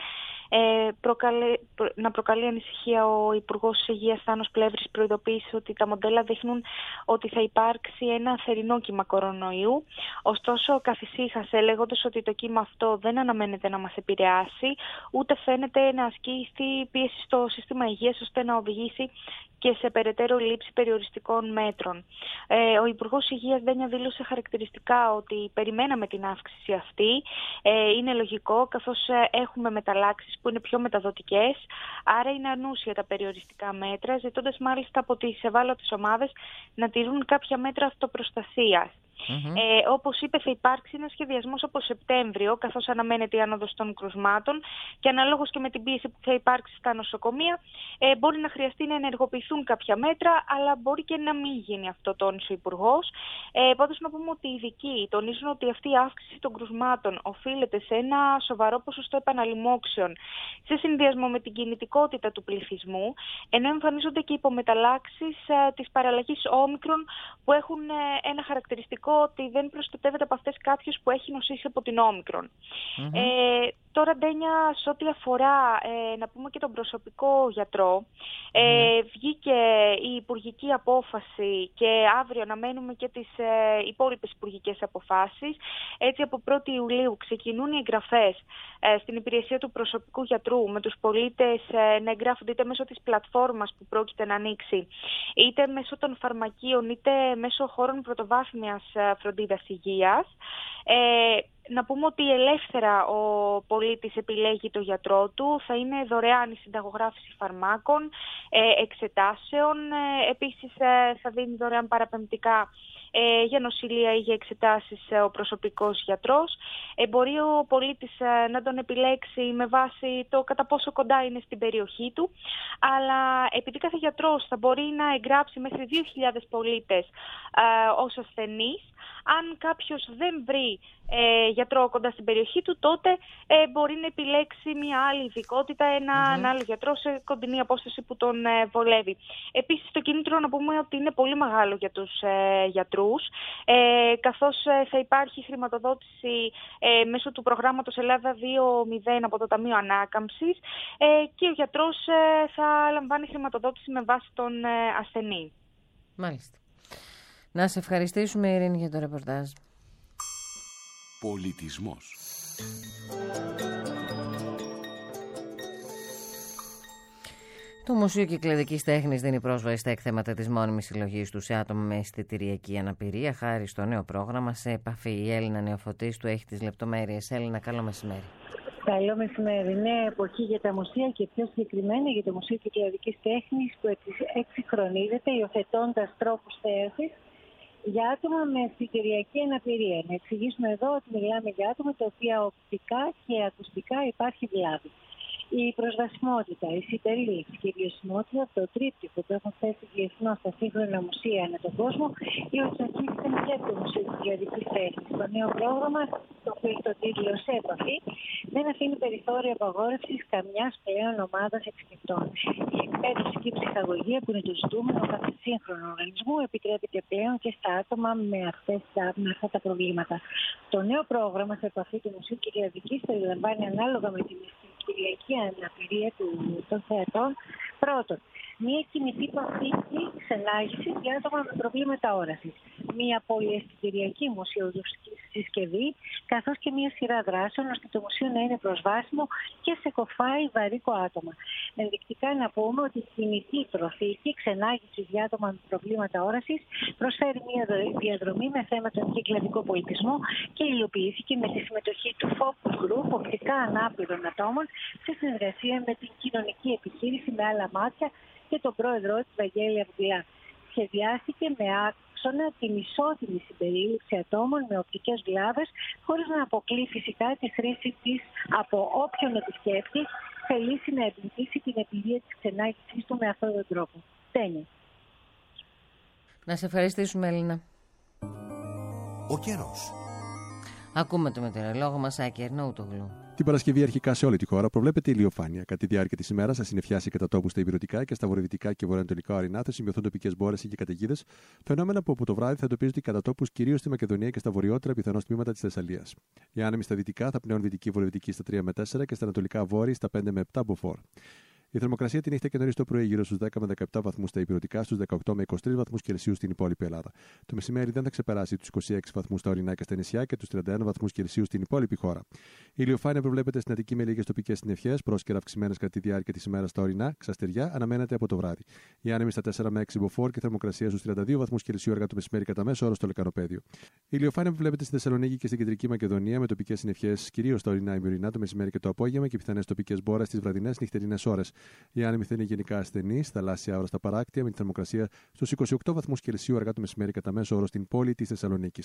να προκαλεί ανησυχία, ο Υπουργός Υγείας Θάνος Πλεύρης προειδοποίησε ότι τα μοντέλα δείχνουν ότι θα υπάρξει ένα θερινό κύμα κορονοϊού. Ωστόσο, καθησύχασε λέγοντας ότι το κύμα αυτό δεν αναμένεται να μας επηρεάσει, ούτε φαίνεται να ασκεί πίεση στο σύστημα υγείας ώστε να οδηγήσει και σε περαιτέρω λήψη περιοριστικών μέτρων. Ο Υπουργός Υγείας Ντένια δήλωσε χαρακτηριστικά ότι περιμέναμε την αύξηση αυτή. Είναι λογικό, καθώς έχουμε μεταλλάξεις που είναι πιο μεταδοτικές, άρα είναι ανούσια τα περιοριστικά μέτρα, ζητώντας μάλιστα από τις ευάλωτες ομάδες να τηρούν κάποια μέτρα αυτοπροστασίας. Όπως είπε, θα υπάρξει ένα σχεδιασμός από Σεπτέμβριο, καθώς αναμένεται η άνοδος των κρουσμάτων και αναλόγως και με την πίεση που θα υπάρξει στα νοσοκομεία, μπορεί να χρειαστεί να ενεργοποιηθούν κάποια μέτρα, αλλά μπορεί και να μην γίνει αυτό, τόνισε ο Υπουργός. Πάντως, να πούμε ότι οι ειδικοί τονίζουν ότι αυτή η αύξηση των κρουσμάτων οφείλεται σε ένα σοβαρό ποσοστό επαναλημόξεων, σε συνδυασμό με την κινητικότητα του πληθυσμού, ενώ εμφανίζονται και υπομεταλλάξεις της παραλλαγής όμικρον που έχουν ένα χαρακτηριστικό ότι δεν προστατεύεται από αυτές κάποιος που έχει νοσήσει από την όμικρον. Τώρα, Ντένια, σε ό,τι αφορά να πούμε και τον προσωπικό γιατρό, βγήκε η υπουργική απόφαση και αύριο αναμένουμε και τις υπόλοιπες υπουργικές αποφάσεις. Έτσι, από 1η Ιουλίου ξεκινούν οι εγγραφές στην υπηρεσία του προσωπικού γιατρού, με τους πολίτες να εγγράφονται είτε μέσω της πλατφόρμας που πρόκειται να ανοίξει, είτε μέσω των φαρμακείων, είτε μέσω χώρων πρωτοβάθμιας φροντίδας υγείας. Να πούμε ότι ελεύθερα ο πολίτης επιλέγει το γιατρό του, θα είναι δωρεάν η συνταγογράφηση φαρμάκων, εξετάσεων, επίσης θα δίνει δωρεάν παραπεμπτικά για νοσηλεία ή για εξετάσεις ο προσωπικός γιατρός. Μπορεί ο πολίτης να τον επιλέξει με βάση το κατά πόσο κοντά είναι στην περιοχή του, αλλά επειδή κάθε γιατρός θα μπορεί να εγγράψει μέχρι 2.000 πολίτες ως ασθενείς, αν κάποιος δεν βρει γιατρό κοντά στην περιοχή του, τότε μπορεί να επιλέξει μια άλλη ειδικότητα, έναν άλλο γιατρό σε κοντινή απόσταση που τον βολεύει. Επίσης, το κίνητρο να πούμε ότι είναι πολύ μεγάλο για τους γιατρούς, καθώς θα υπάρχει χρηματοδότηση μέσω του προγράμματος Ελλάδα 2.0 από το Ταμείο Ανάκαμψης και ο γιατρός θα λαμβάνει χρηματοδότηση με βάση τον ασθενή. Μάλιστα. Να σε ευχαριστήσουμε, Ειρήνη, για το ρεπορτάζ. Πολιτισμός. Το Μουσείο Κυκλαδικής Τέχνης δίνει πρόσβαση στα εκθέματα της μόνιμης συλλογής του σε άτομα με αισθητηριακή αναπηρία, χάρη στο νέο πρόγραμμα Σε Επαφή. Η Έλληνα Νεοφωτίστου έχει τις λεπτομέρειες. Έλληνα, καλό μεσημέρι. Καλό μεσημέρι. Νέα εποχή για τα μουσεία και πιο συγκεκριμένα για το Μουσείο Κυκλαδικής Τέχνης που εξυγχρονίζεται υιοθετώντας τρόπους θέασης για άτομα με αισθητηριακή αναπηρία. Να εξηγήσουμε εδώ ότι μιλάμε για άτομα τα οποία οπτικά και ακουστικά υπάρχει βλάβη. Η προσβασιμότητα, η συμπερίληψη και η βιωσιμότητα, το τρίπτυχο που έχουν θέσει διεθνώς στα σύγχρονα μουσεία ανά τον κόσμο, η ορθοκύχησαν και από το Μουσείο Κυκλαδικής Τέχνης. Το νέο πρόγραμμα, το οποίο έχει τον τίτλο Σε Επαφή, δεν αφήνει περιθώριο απαγόρευσης καμιάς πλέον ομάδας επισκεπτών. Η εκπαίδευση και η ψυχαγωγία, που είναι το ζητούμενο κάθε σύγχρονο οργανισμού, επιτρέπεται πλέον και στα άτομα με αυτά τα προβλήματα. Το νέο πρόγραμμα Σε Επαφή του Μουσείου Κυκλαδικής περιλαμβάνει, ανάλογα με την αισθητηριακή αναπηρία των θεατών, πρώτον, μία κινητή παθήτη ξενάγηση για άτομα με προβλήματα όρασης, μία πολυαισθητηριακή μουσειοσυσκευή, καθώς και μία σειρά δράσεων ώστε το μουσείο να είναι προσβάσιμο και σε κοφάι βαρύκο άτομα. Ενδεικτικά να πούμε ότι η κινητή προθήκη ξενάγησης για άτομα με προβλήματα όρασης προσφέρει μία διαδρομή με θέματα τον κυκλαδικό πολιτισμό και υλοποιήθηκε με τη συμμετοχή του Focus Group οπτικά ανάπηρων ατόμων σε συνεργασία με την κοινωνική επιχείρηση Με Άλλα Μάτια και τον πρόεδρό της Βαγγέλη Αυγουλά. Σχεδιάστηκε με άξονα την ισότιμη συμπερίληψη ατόμων με οπτικές βλάβες, χωρίς να αποκλεί φυσικά τη χρήση της από όποιον επισκέπτη θελήσει να εμπλουτίσει την εμπειρία της ξενάγησης του με αυτόν τον τρόπο. Τένια. Να σε ευχαριστήσουμε, Έλληνα. Ο καιρός. Ακούμε το μετεωρολόγο μας Άκη Αρναούτογλου. Την Παρασκευή, αρχικά σε όλη τη χώρα, προβλέπεται ηλιοφάνεια. Κατά τη διάρκεια τη ημέρα θα συννεφιάσει κατά τόπου στα υπηρετικά και στα βορειοδυτικά και βορειοανατολικά ορεινά θα σημειωθούν τοπικές μπόρες και καταιγίδες. Φαινόμενα που από το βράδυ θα εντοπίζονται κατά τόπους κυρίως στη Μακεδονία και στα βορειότερα πιθανώς τμήματα της Θεσσαλίας. Οι άνεμοι στα δυτικά θα πνέουν δυτική-βορειοδυτική στα 3 με 4 και στα ανατολικά βόρειοι στα 5 με 7 μποφόρ. Η θερμοκρασία τη νύχτα και νωρίς το πρωί γύρω στους 10 με 17 βαθμούς στα υπηρετικά, στους 18 με 23 βαθμούς Κελσίου στην υπόλοιπη Ελλάδα. Το μεσημέρι δεν θα ξεπεράσει τους 26 βαθμούς στα ορεινά και στα νησιά και τους 31 βαθμούς Κελσίου στην υπόλοιπη χώρα. Η ηλιοφάνεια προβλέπεται στην Αττική με λίγες τοπικές συννεφιές, πρόσκαιρα αυξημένες κατά τη διάρκεια της ημέρας στα ορεινά, ξαστεριά αναμένεται από το βράδυ. Οι άνεμοι στα 4 με 6 μποφόρ και θερμοκρασία στους 32 βαθμούς Κελσίου αργά το μεσημέρι κατά μέσο όρο στο Λεκανοπέδιο. Η ηλιοφάνεια προβλέπεται στη Θεσσαλονίκη και στην Κεντρική Μακεδονία με τοπικές συννεφιές κυρίως στα ορεινά ημιορεινά το μεσημέρι και το απόγευμα και πιθανές τοπικές μπόρες στις βραδινές νυχτερινές ώρες. Οι άνεμοι είναι γενικά ασθενείς, θαλάσσια ώρα στα παράκτια, με τη θερμοκρασία στους 28 βαθμούς Κελσίου αργά το μεσημέρι κατά μέσο όρο στην πόλη της Θεσσαλονίκης.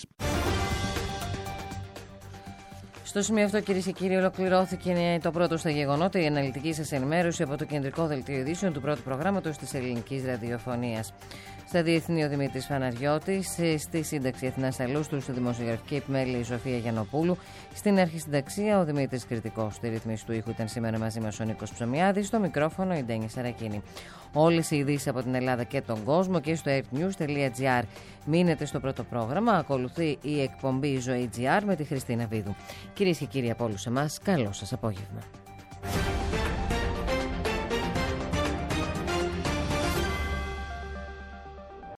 Στο σημείο αυτό, κυρίες και κύριοι, ολοκληρώθηκε το πρώτο στα γεγονότα, η αναλυτική σας ενημέρωση από το κεντρικό δελτίο ειδήσεων του πρώτου προγράμματος της ελληνικής ραδιοφωνίας. Στα διεθνή ο Δημήτρης Φαναριώτης, στη σύνταξη Αθηνάς Αλούστου, στη δημοσιογραφική επιμέλεια η Σοφία Γιαννοπούλου, στην αρχισυνταξία ο Δημήτρης Κρητικός. Στη ρύθμιση του ήχου ήταν σήμερα μαζί μας ο Νίκος Ψωμιάδης, στο μικρόφωνο η Ντένια Σαρακίνη. Όλες οι ειδήσεις από την Ελλάδα και τον κόσμο και στο airnews.gr. Μείνετε στο πρώτο πρόγραμμα, ακολουθεί η εκπομπή Ζωή GR με τη Χριστίνα Βίδου. Κυρίες και κύριοι από όλους εμάς, καλό σας απόγευμα.